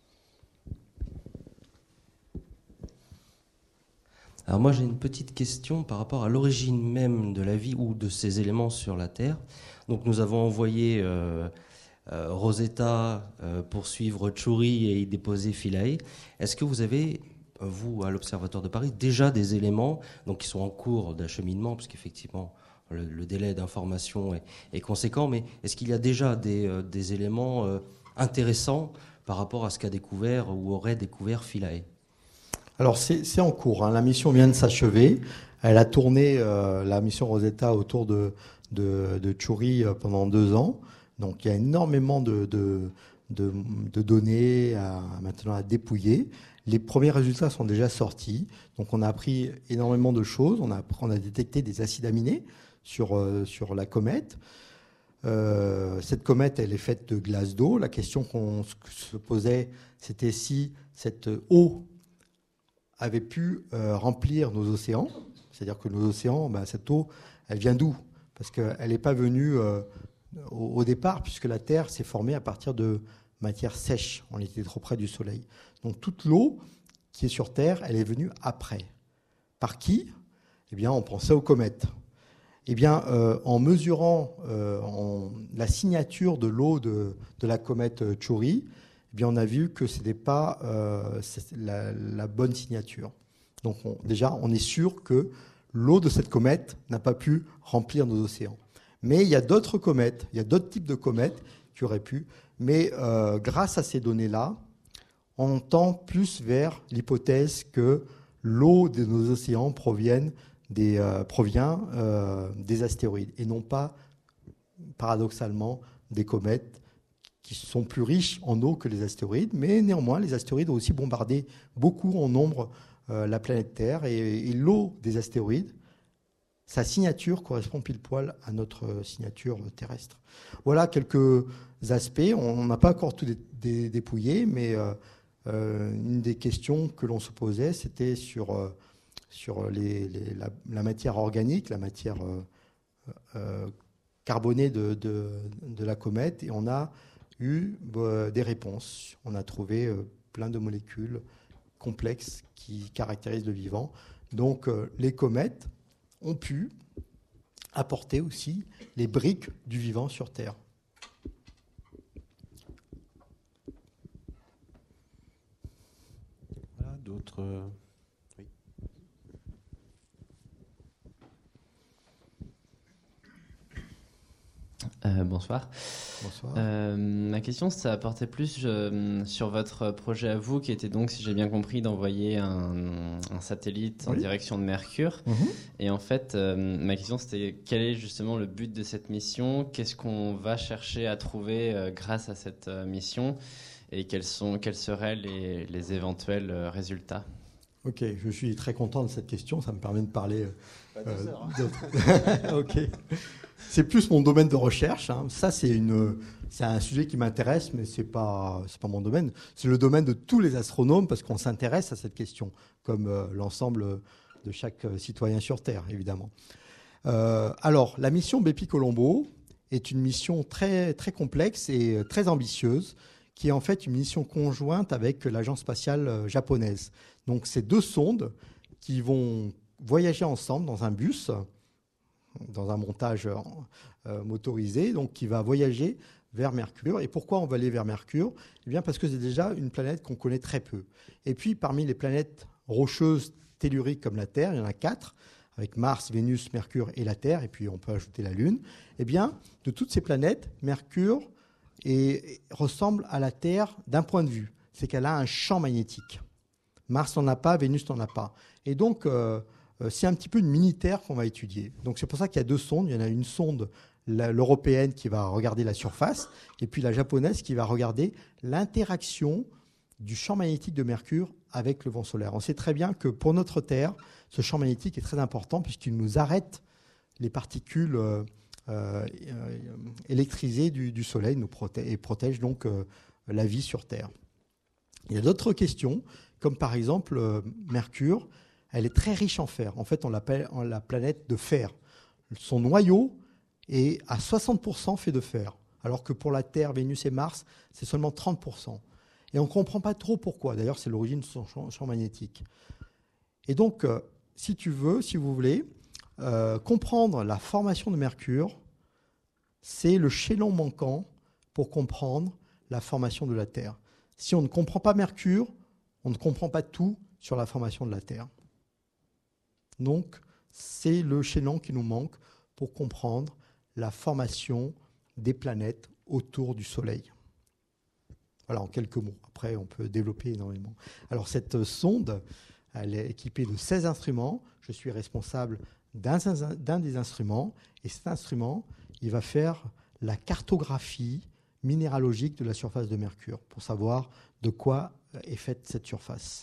Alors moi j'ai une petite question par rapport à l'origine même de la vie ou de ces éléments sur la Terre. Donc nous avons envoyé Rosetta poursuivre Tchouri et y déposer Philae. Est-ce que vous avez, vous à l'Observatoire de Paris, déjà des éléments donc, qui sont en cours d'acheminement, parce qu'effectivement le délai d'information est conséquent, mais est-ce qu'il y a déjà des éléments intéressants par rapport à ce qu'a découvert ou aurait découvert Philae ? Alors c'est en cours, hein. La mission vient de s'achever. Elle a tourné, la mission Rosetta, autour de Tchouri pendant 2 ans. Donc il y a énormément de données maintenant à dépouiller. Les premiers résultats sont déjà sortis. Donc on a appris énormément de choses. On a détecté des acides aminés sur la comète. Cette comète, elle est faite de glace d'eau. La question qu'on se posait, c'était si cette eau avait pu remplir nos océans. C'est-à-dire que nos océans, cette eau, elle vient d'où ? Parce qu'elle n'est pas venue au départ, puisque la Terre s'est formée à partir de matière sèche. On était trop près du Soleil. Donc toute l'eau qui est sur Terre, elle est venue après. Par qui ? Eh bien, on pensait aux comètes. Eh bien, en mesurant la signature de l'eau de la comète Tchouri, eh bien, on a vu que ce n'était pas la bonne signature. Donc déjà, on est sûr que l'eau de cette comète n'a pas pu remplir nos océans. Mais il y a d'autres comètes, il y a d'autres types de comètes qui auraient pu. Mais grâce à ces données-là, on tend plus vers l'hypothèse que l'eau de nos océans provient des astéroïdes et non pas, paradoxalement, des comètes qui sont plus riches en eau que les astéroïdes. Mais néanmoins, les astéroïdes ont aussi bombardé beaucoup en nombre la planète Terre. Et l'eau des astéroïdes, sa signature correspond pile poil à notre signature terrestre. Voilà quelques aspects. On n'a pas encore tout dépouillé, mais une des questions que l'on se posait, c'était sur la matière organique, la matière carbonée de la comète, et on a eu des réponses. On a trouvé plein de molécules complexes qui caractérisent le vivant. Donc les comètes ont pu apporter aussi les briques du vivant sur Terre. Voilà, d'autres... Oui. Bonsoir. Bonsoir. Ma question, ça portait plus sur votre projet à vous, qui était donc, si j'ai bien compris, d'envoyer un satellite en direction de Mercure. Et en fait, ma question, c'était quel est justement le but de cette mission ? Qu'est-ce qu'on va chercher à trouver grâce à cette mission ? Et quels seraient les éventuels résultats ? Ok, je suis très content de cette question. Ça me permet de parler Ok. C'est plus mon domaine de recherche. Hein. Ça, c'est un sujet qui m'intéresse, mais c'est pas mon domaine. C'est le domaine de tous les astronomes parce qu'on s'intéresse à cette question, comme l'ensemble de chaque citoyen sur Terre, évidemment. Alors, la mission Bepi-Colombo est une mission très, très complexe et très ambitieuse, qui est en fait une mission conjointe avec l'Agence spatiale japonaise. Donc, c'est 2 sondes qui vont voyager ensemble dans un bus, dans un montage motorisé, donc qui va voyager vers Mercure. Et pourquoi on va aller vers Mercure ? Eh bien parce que c'est déjà une planète qu'on connaît très peu. Et puis parmi les planètes rocheuses telluriques comme la Terre, il y en a 4, avec Mars, Vénus, Mercure et la Terre, et puis on peut ajouter la Lune. Eh bien, de toutes ces planètes, Mercure ressemble à la Terre d'un point de vue. C'est qu'elle a un champ magnétique. Mars n'en a pas, Vénus n'en a pas. Et donc, c'est un petit peu une mini-Terre qu'on va étudier. Donc c'est pour ça qu'il y a 2 sondes. Il y en a une sonde, l'européenne, qui va regarder la surface, et puis la japonaise qui va regarder l'interaction du champ magnétique de Mercure avec le vent solaire. On sait très bien que pour notre Terre, ce champ magnétique est très important puisqu'il nous arrête les particules électrisées du Soleil et protège donc la vie sur Terre. Il y a d'autres questions, comme par exemple Mercure, elle est très riche en fer. En fait, on l'appelle la planète de fer. Son noyau est à 60% fait de fer, alors que pour la Terre, Vénus et Mars, c'est seulement 30%. Et on ne comprend pas trop pourquoi. D'ailleurs, c'est l'origine de son champ magnétique. Et donc, si vous voulez, comprendre la formation de Mercure, c'est le chaînon manquant pour comprendre la formation de la Terre. Si on ne comprend pas Mercure, on ne comprend pas tout sur la formation de la Terre. Donc, c'est le chaînon qui nous manque pour comprendre la formation des planètes autour du Soleil. Voilà, en quelques mots. Après, on peut développer énormément. Alors, cette sonde, elle est équipée de 16 instruments. Je suis responsable d'un des instruments. Et cet instrument, il va faire la cartographie minéralogique de la surface de Mercure pour savoir de quoi est faite cette surface.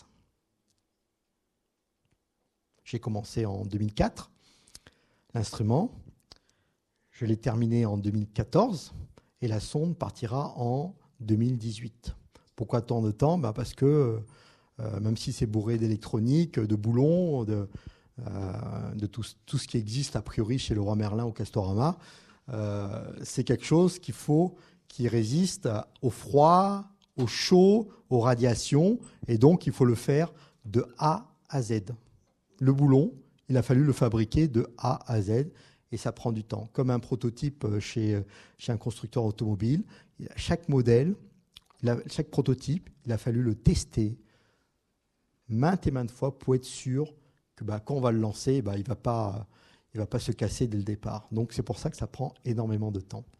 J'ai commencé en 2004, l'instrument. Je l'ai terminé en 2014 et la sonde partira en 2018. Pourquoi tant de temps ? Parce que même si c'est bourré d'électronique, de boulons, de tout ce qui existe a priori chez le roi Merlin au Castorama, c'est quelque chose qui résiste au froid, au chaud, aux radiations, et donc il faut le faire de A à Z. Le boulon, il a fallu le fabriquer de A à Z, et ça prend du temps. Comme un prototype chez un constructeur automobile, chaque modèle, chaque prototype, il a fallu le tester maintes et maintes fois pour être sûr que quand on va le lancer, il ne va pas se casser dès le départ. Donc c'est pour ça que ça prend énormément de temps.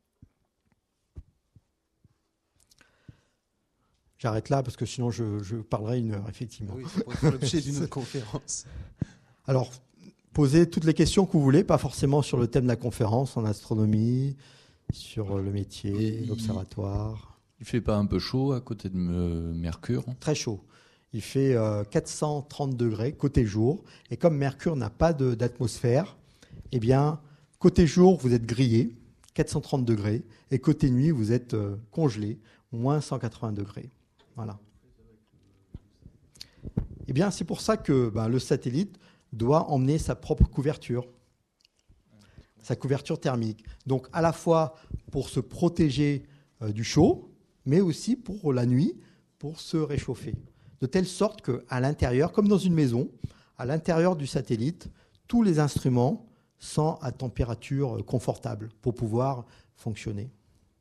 J'arrête là parce que sinon je parlerai 1 heure, effectivement. Oui, ça pourrait faire l'objet d'une autre conférence. Alors, posez toutes les questions que vous voulez, pas forcément sur le thème de la conférence, en astronomie, sur le métier, l'observatoire. Il ne fait pas un peu chaud à côté de Mercure ? Très chaud. Il fait 430 degrés côté jour. Et comme Mercure n'a pas d'atmosphère, eh bien, côté jour, vous êtes grillé, 430 degrés. Et côté nuit, vous êtes congelé, moins 180 degrés. Voilà. Eh bien, c'est pour ça que le satellite doit emmener sa propre couverture, sa couverture thermique. Donc, à la fois pour se protéger du chaud, mais aussi pour la nuit, pour se réchauffer. De telle sorte qu'à l'intérieur, comme dans une maison, à l'intérieur du satellite, tous les instruments sont à température confortable pour pouvoir fonctionner.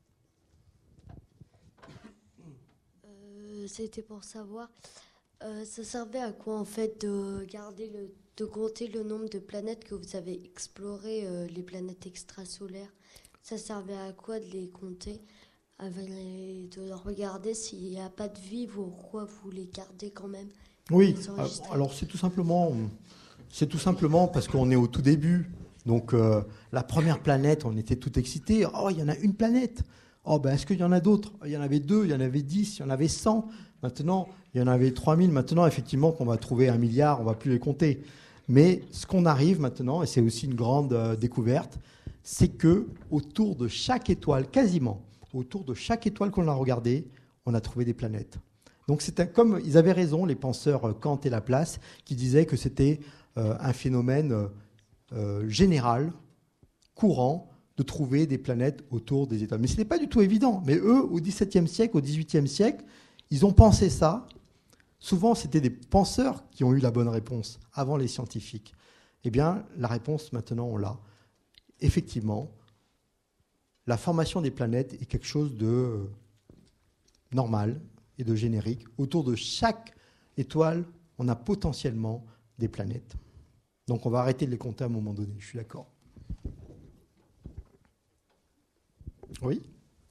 C'était pour savoir, ça servait à quoi en fait de compter le nombre de planètes que vous avez explorées, les planètes extrasolaires. Ça servait à quoi de les compter, de regarder s'il n'y a pas de vie, pourquoi vous les gardez quand même? Oui, alors c'est tout simplement parce qu'on est au tout début. Donc la première planète, on était tout excités. Oh, il y en a une planète. Oh, est-ce qu'il y en a d'autres ? Il y en avait 2, il y en avait 10, il y en avait 100. Maintenant, il y en avait 3000. Maintenant, effectivement, qu'on va trouver 1 milliard, on ne va plus les compter. Mais ce qu'on arrive maintenant, et c'est aussi une grande découverte, c'est que autour de chaque étoile, quasiment, autour de chaque étoile qu'on a regardée, on a trouvé des planètes. Donc c'était comme ils avaient raison, les penseurs Kant et Laplace, qui disaient que c'était un phénomène général, courant, de trouver des planètes autour des étoiles. Mais ce n'était pas du tout évident. Mais eux, au XVIIe siècle, au XVIIIe siècle, ils ont pensé ça Souvent, c'était des penseurs qui ont eu la bonne réponse avant les scientifiques. Eh bien, la réponse, maintenant, on l'a. Effectivement, la formation des planètes est quelque chose de normal et de générique. Autour de chaque étoile, on a potentiellement des planètes. Donc, on va arrêter de les compter à un moment donné, je suis d'accord. Oui ?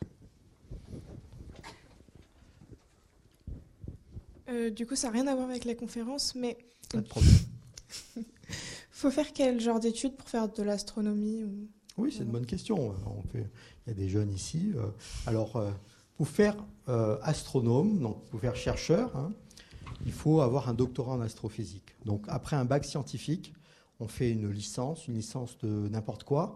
Du coup, ça n'a rien à voir avec la conférence, mais Pas de problème. faut faire quel genre d'études pour faire de l'astronomie ou... Oui, c'est une bonne question. Il y a des jeunes ici. Alors, pour faire astronome, donc pour faire chercheur, il faut avoir un doctorat en astrophysique. Donc, après un bac scientifique, on fait une licence de n'importe quoi.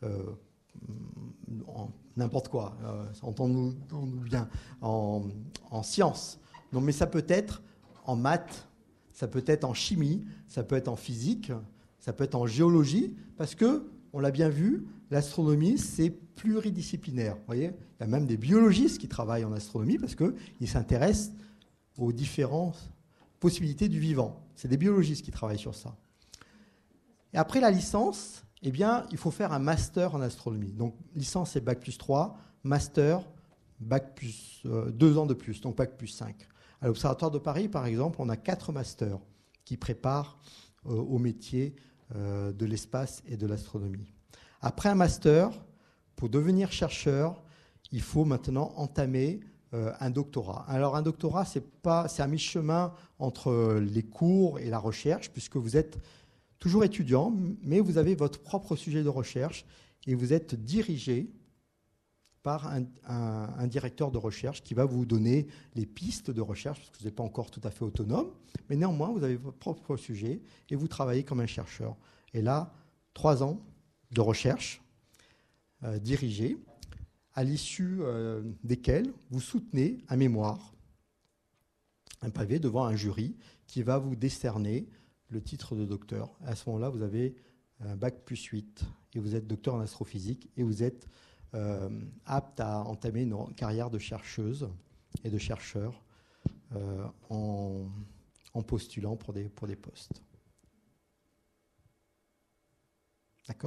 N'importe quoi, entendons-nous bien, en sciences. Non, mais ça peut être en maths, ça peut être en chimie, ça peut être en physique, ça peut être en géologie, parce que, on l'a bien vu, l'astronomie, c'est pluridisciplinaire. Vous voyez, il y a même des biologistes qui travaillent en astronomie parce qu'ils s'intéressent aux différentes possibilités du vivant. C'est des biologistes qui travaillent sur ça. Et après la licence, eh bien, il faut faire un master en astronomie. Donc, licence, c'est Bac plus 3, master, Bac plus 2 ans de plus, donc Bac plus 5. À l'Observatoire de Paris, par exemple, on a 4 masters qui préparent au métier de l'espace et de l'astronomie. Après un master, pour devenir chercheur, il faut maintenant entamer un doctorat. Alors un doctorat, c'est à mi-chemin entre les cours et la recherche, puisque vous êtes toujours étudiant, mais vous avez votre propre sujet de recherche et vous êtes dirigé par un directeur de recherche qui va vous donner les pistes de recherche, parce que vous n'êtes pas encore tout à fait autonome, mais néanmoins, vous avez votre propre sujet et vous travaillez comme un chercheur. Et là, 3 ans de recherche dirigée, à l'issue desquels vous soutenez un mémoire, un pavé devant un jury qui va vous décerner le titre de docteur. À ce moment-là, vous avez un Bac plus 8 et vous êtes docteur en astrophysique et vous êtes apte à entamer une carrière de chercheuse et de chercheur en postulant pour des postes. D'accord ?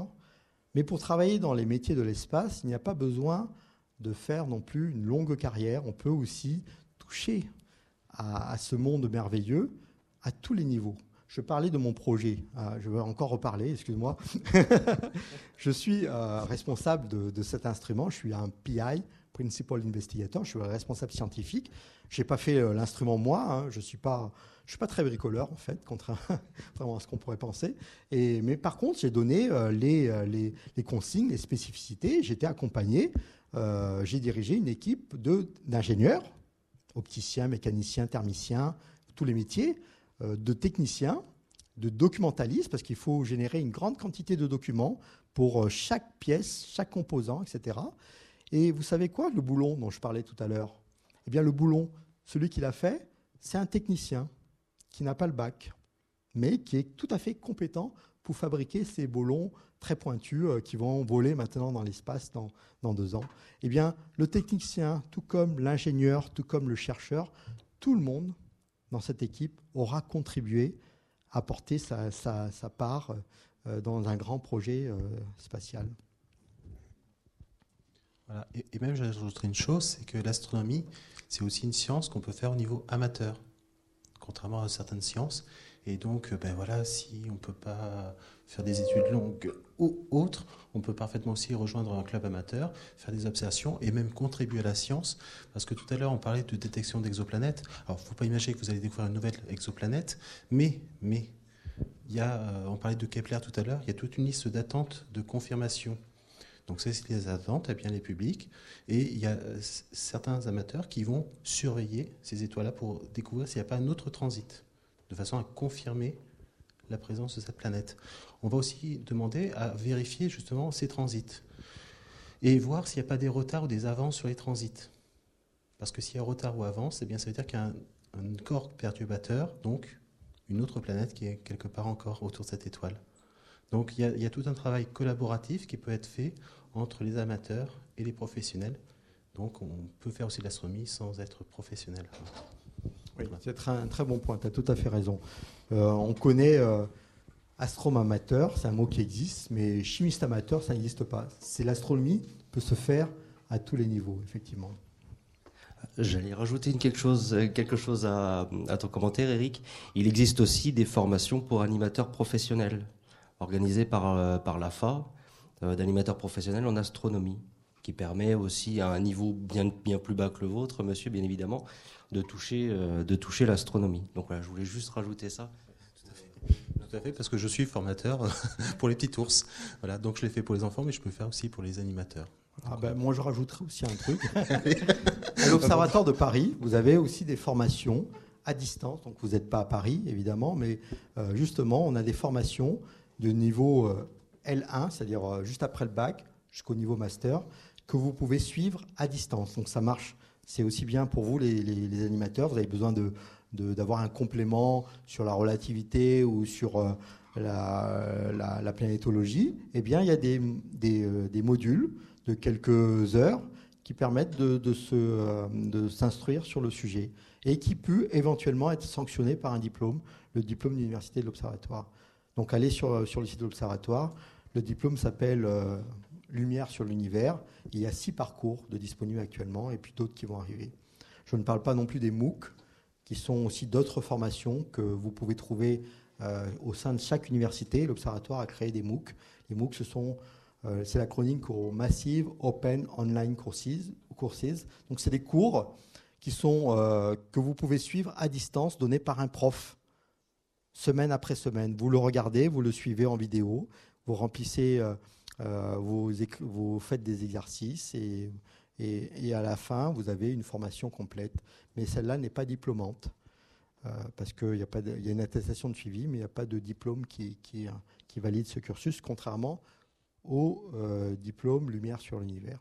Mais pour travailler dans les métiers de l'espace, il n'y a pas besoin de faire non plus une longue carrière. On peut aussi toucher à ce monde merveilleux à tous les niveaux. Je parlais de mon projet. Je vais encore reparler, excuse-moi. Je suis responsable de cet instrument. Je suis un PI, Principal Investigator. Je suis un responsable scientifique. Je n'ai pas fait l'instrument moi. Je ne suis pas très bricoleur, en fait, contrairement à ce qu'on pourrait penser. Mais par contre, j'ai donné les consignes, les spécificités. J'étais accompagné. J'ai dirigé une équipe d'ingénieurs, opticiens, mécaniciens, thermiciens, tous les métiers, de techniciens, de documentalistes, parce qu'il faut générer une grande quantité de documents pour chaque pièce, chaque composant, etc. Et vous savez quoi, le boulon dont je parlais tout à l'heure ? Eh bien, le boulon, celui qui l'a fait, c'est un technicien qui n'a pas le bac, mais qui est tout à fait compétent pour fabriquer ces boulons très pointus qui vont voler maintenant dans l'espace dans 2 ans. Eh bien, le technicien, tout comme l'ingénieur, tout comme le chercheur, tout le monde dans cette équipe aura contribué à apporter sa part dans un grand projet spatial. Voilà. Et même, j'ajouterais une chose, c'est que l'astronomie, c'est aussi une science qu'on peut faire au niveau amateur, contrairement à certaines sciences. Et donc, si on ne peut pas faire des études longues ou autres, on peut parfaitement aussi rejoindre un club amateur, faire des observations et même contribuer à la science. Parce que tout à l'heure, on parlait de détection d'exoplanètes. Alors, il ne faut pas imaginer que vous allez découvrir une nouvelle exoplanète, mais on parlait de Kepler tout à l'heure, il y a toute une liste d'attente de confirmation. Donc, c'est les attentes, bien les publics. Et il y a certains amateurs qui vont surveiller ces étoiles-là pour découvrir s'il n'y a pas un autre transit, de façon à confirmer la présence de cette planète. On va aussi demander à vérifier justement ces transits et voir s'il n'y a pas des retards ou des avances sur les transits. Parce que s'il y a retard ou avance, eh bien, ça veut dire qu'il y a un corps perturbateur, donc une autre planète qui est quelque part encore autour de cette étoile. Donc il y a tout un travail collaboratif qui peut être fait entre les amateurs et les professionnels. Donc on peut faire aussi de l'astronomie sans être professionnel. Oui, c'est un très bon point, tu as tout à fait raison. On connaît astronome amateur, c'est un mot qui existe, mais chimiste amateur, ça n'existe pas. C'est l'astronomie peut se faire à tous les niveaux, effectivement. J'allais rajouter quelque chose à ton commentaire, Eric. Il existe aussi des formations pour animateurs professionnels, organisées par l'AFA, d'animateurs professionnels en astronomie, qui permet aussi à un niveau bien plus bas que le vôtre, monsieur, bien évidemment, de toucher l'astronomie. Donc voilà, je voulais juste rajouter ça. Tout à fait, parce que je suis formateur pour les petits ours. Voilà, donc je l'ai fait pour les enfants, mais je peux le faire aussi pour les animateurs. Moi, je rajouterai aussi un truc. À l'Observatoire de Paris, vous avez aussi des formations à distance. Donc, vous n'êtes pas à Paris, évidemment, mais justement, on a des formations de niveau L1, c'est-à-dire juste après le bac, jusqu'au niveau master, que vous pouvez suivre à distance. Donc, ça marche. C'est aussi bien pour vous, les animateurs. Vous avez besoin d'avoir un complément sur la relativité ou sur la planétologie. Eh bien, il y a des modules de quelques heures qui permettent de s'instruire sur le sujet et qui peut éventuellement être sanctionné par un diplôme, le diplôme d'université de l'Observatoire. Donc allez sur le site de l'Observatoire, le diplôme s'appelle Lumière sur l'univers, il y a 6 parcours de disponibles actuellement et puis d'autres qui vont arriver. Je ne parle pas non plus des MOOC, qui sont aussi d'autres formations que vous pouvez trouver au sein de chaque université. L'Observatoire a créé des MOOC. Les MOOC, c'est l'acronyme pour Massive Open Online Courses. Donc, c'est des cours que vous pouvez suivre à distance, donnés par un prof, semaine après semaine. Vous le regardez, vous le suivez en vidéo, vous remplissez, vous faites des exercices et à la fin, vous avez une formation complète. Mais celle-là n'est pas diplômante, parce qu'il y a une attestation de suivi, mais il n'y a pas de diplôme qui valide ce cursus, contrairement au diplôme Lumière sur l'univers.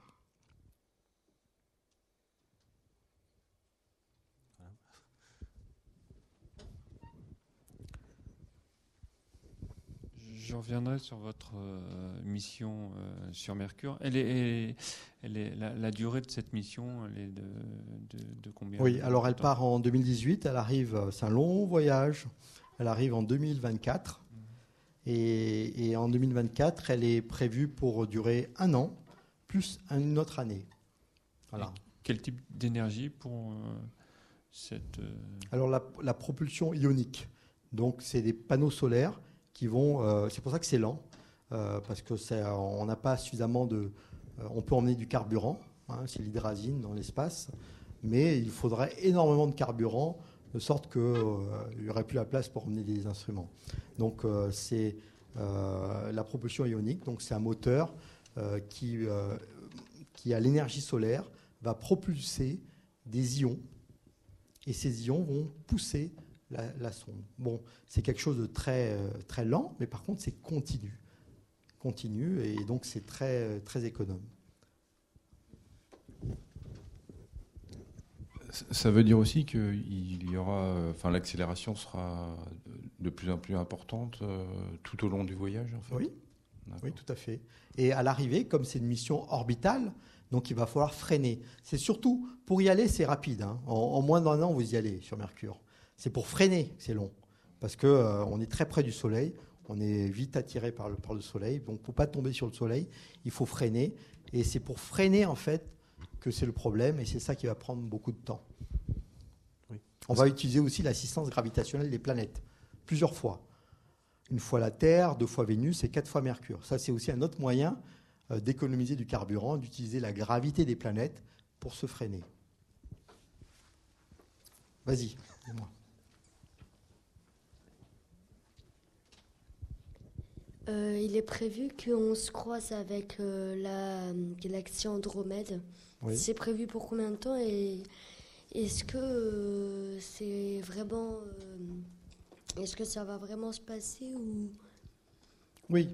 Je reviendrai sur votre mission sur Mercure. La durée de cette mission, elle est de combien? Oui, alors elle part en 2018, elle arrive, c'est un long voyage, elle arrive en 2024. Et en 2024, elle est prévue pour durer 1 an, plus une autre année. Voilà. Et quel type d'énergie pour cette... Alors la propulsion ionique. Donc c'est des panneaux solaires qui vont... c'est pour ça que c'est lent, parce qu'on n'a pas suffisamment de... on peut emmener du carburant, c'est l'hydrazine dans l'espace, mais il faudrait énormément de carburant, de sorte qu'il n'y aurait plus la place pour emmener des instruments. Donc c'est la propulsion ionique, donc c'est un moteur qui à l'énergie solaire va propulser des ions, et ces ions vont pousser la sonde. Bon, c'est quelque chose de très, très lent, mais par contre c'est continu, et donc c'est très, très économe. Ça veut dire aussi qu'il y aura, l'accélération sera de plus en plus importante tout au long du voyage, en fait. Oui, tout à fait. Et à l'arrivée, comme c'est une mission orbitale, donc il va falloir freiner. C'est surtout, pour y aller, c'est rapide. En moins d'1 an, vous y allez sur Mercure. C'est pour freiner que c'est long, parce qu'on est très près du Soleil, on est vite attiré par le Soleil, donc pour ne pas tomber sur le Soleil, il faut freiner. Et c'est pour freiner, en fait, que c'est le problème, et c'est ça qui va prendre beaucoup de temps. Oui. On va utiliser aussi l'assistance gravitationnelle des planètes, plusieurs fois. 1 fois la Terre, 2 fois Vénus et 4 fois Mercure. Ça, c'est aussi un autre moyen d'économiser du carburant, d'utiliser la gravité des planètes pour se freiner. Vas-y, dis-moi. Il est prévu qu'on se croise avec la galaxie Andromède. Oui. C'est prévu pour combien de temps et est-ce que c'est vraiment... est-ce que ça va vraiment se passer ou... Oui.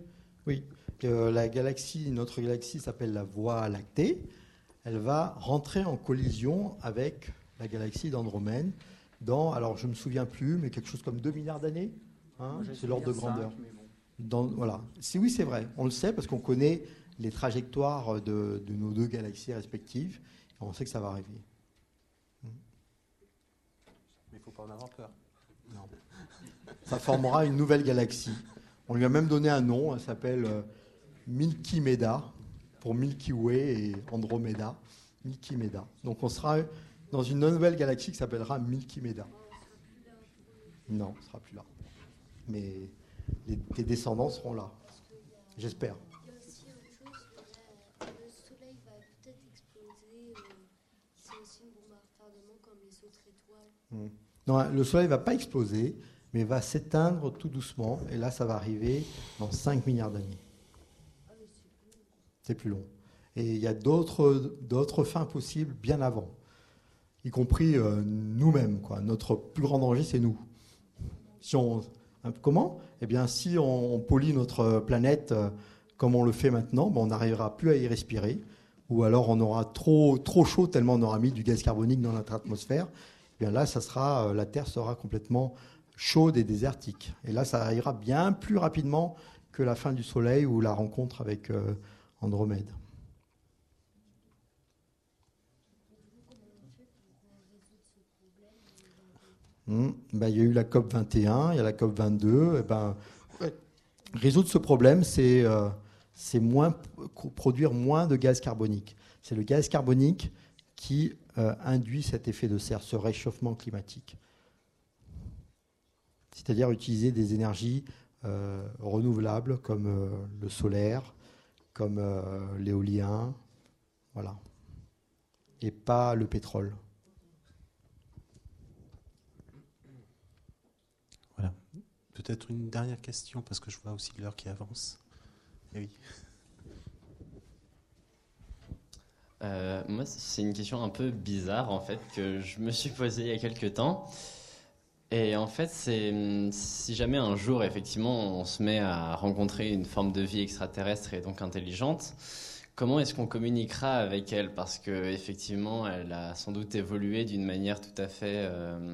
Notre galaxie s'appelle la Voie lactée. Elle va rentrer en collision avec la galaxie d'Andromède alors je ne me souviens plus, mais quelque chose comme 2 milliards d'années. C'est l'ordre de grandeur. Voilà. Oui, c'est vrai. On le sait parce qu'on connaît les trajectoires de nos 2 galaxies respectives. Et on sait que ça va arriver. Mais il faut pas en avoir peur. Non. Ça formera une nouvelle galaxie. On lui a même donné un nom, elle s'appelle Milky Meda, pour Milky Way et Andromeda. Milky Meda. Donc on sera dans une nouvelle galaxie qui s'appellera Milky Meda. Non, on ne sera plus là. Mais tes descendants seront là. J'espère. Il y a aussi autre chose, le soleil va peut-être exploser, c'est aussi une bombe à retardement comme les autres étoiles. Non, le soleil ne va pas exploser, mais va s'éteindre tout doucement. Et là, ça va arriver dans 5 milliards d'années. C'est plus long. Et il y a d'autres fins possibles bien avant, y compris nous-mêmes, quoi. Notre plus grand danger, c'est nous. Comment ? Eh bien, si on pollue notre planète comme on le fait maintenant, on n'arrivera plus à y respirer. Ou alors on aura trop chaud tellement on aura mis du gaz carbonique dans notre atmosphère. Eh bien là, la Terre sera complètement chaude et désertique. Et là, ça arrivera bien plus rapidement que la fin du Soleil ou la rencontre avec Andromède. Il y a eu la COP 21, il y a la COP 22. Résoudre ce problème, c'est produire moins de gaz carbonique. C'est le gaz carbonique qui induit cet effet de serre, ce réchauffement climatique. C'est-à-dire utiliser des énergies renouvelables comme le solaire, comme l'éolien, voilà, et pas le pétrole. Voilà. Peut-être une dernière question, parce que je vois aussi l'heure qui avance. Et oui. Moi, c'est une question un peu bizarre, en fait, que je me suis posée il y a quelques temps. Et en fait, c'est si jamais un jour, effectivement, on se met à rencontrer une forme de vie extraterrestre et donc intelligente, comment est-ce qu'on communiquera avec elle ? Parce qu'effectivement, elle a sans doute évolué d'une manière tout à fait...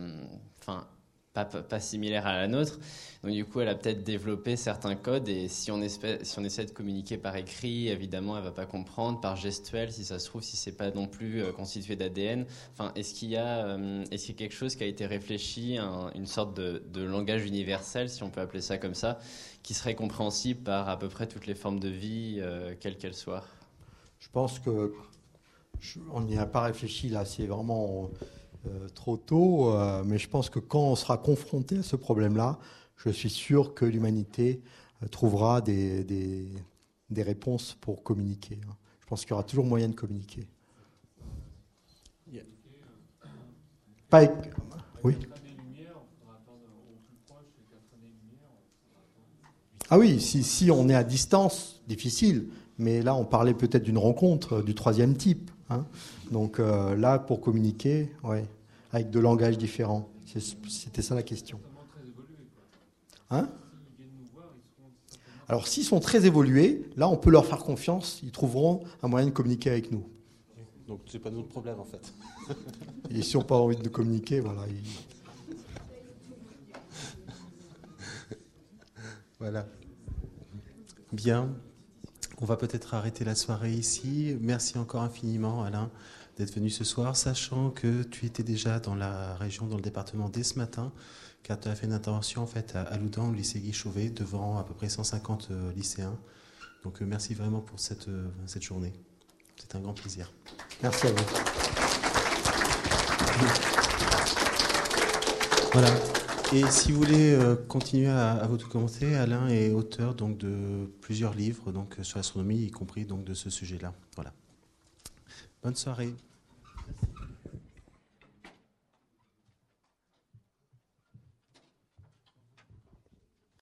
pas similaire à la nôtre. Donc du coup, elle a peut-être développé certains codes et si on essaie de communiquer par écrit, évidemment, elle va pas comprendre. Par gestuel, si ça se trouve, si c'est pas non plus constitué d'ADN. Enfin, est-ce qu'il y a quelque chose qui a été réfléchi, une sorte de langage universel, si on peut appeler ça comme ça, qui serait compréhensible par à peu près toutes les formes de vie, quelles qu'elles soient ? Je pense que on n'y a pas réfléchi là. C'est vraiment trop tôt, mais je pense que quand on sera confronté à ce problème-là, je suis sûr que l'humanité trouvera des réponses pour communiquer. Je pense qu'il y aura toujours moyen de communiquer. Oui. Ah oui, si on est à distance, difficile, mais là on parlait peut-être d'une rencontre du troisième type. Donc là, pour communiquer, ouais, avec de langages différents. C'était ça la question. Alors, s'ils sont très évolués, là, on peut leur faire confiance. Ils trouveront un moyen de communiquer avec nous. Donc, c'est pas notre problème, en fait. Et si on n'a pas envie de communiquer, voilà. Voilà. Bien. On va peut-être arrêter la soirée ici. Merci encore infiniment, Alain, d'être venu ce soir, sachant que tu étais déjà dans la région, dans le département dès ce matin, car tu as fait une intervention en fait à Loudan, au lycée Guy Chauvet, devant à peu près 150 lycéens. Donc merci vraiment pour cette journée. C'est un grand plaisir. Merci à vous. Voilà. Et si vous voulez continuer à vous documenter, Alain est auteur donc de plusieurs livres donc sur l'astronomie, y compris donc de ce sujet-là. Voilà. Bonne soirée.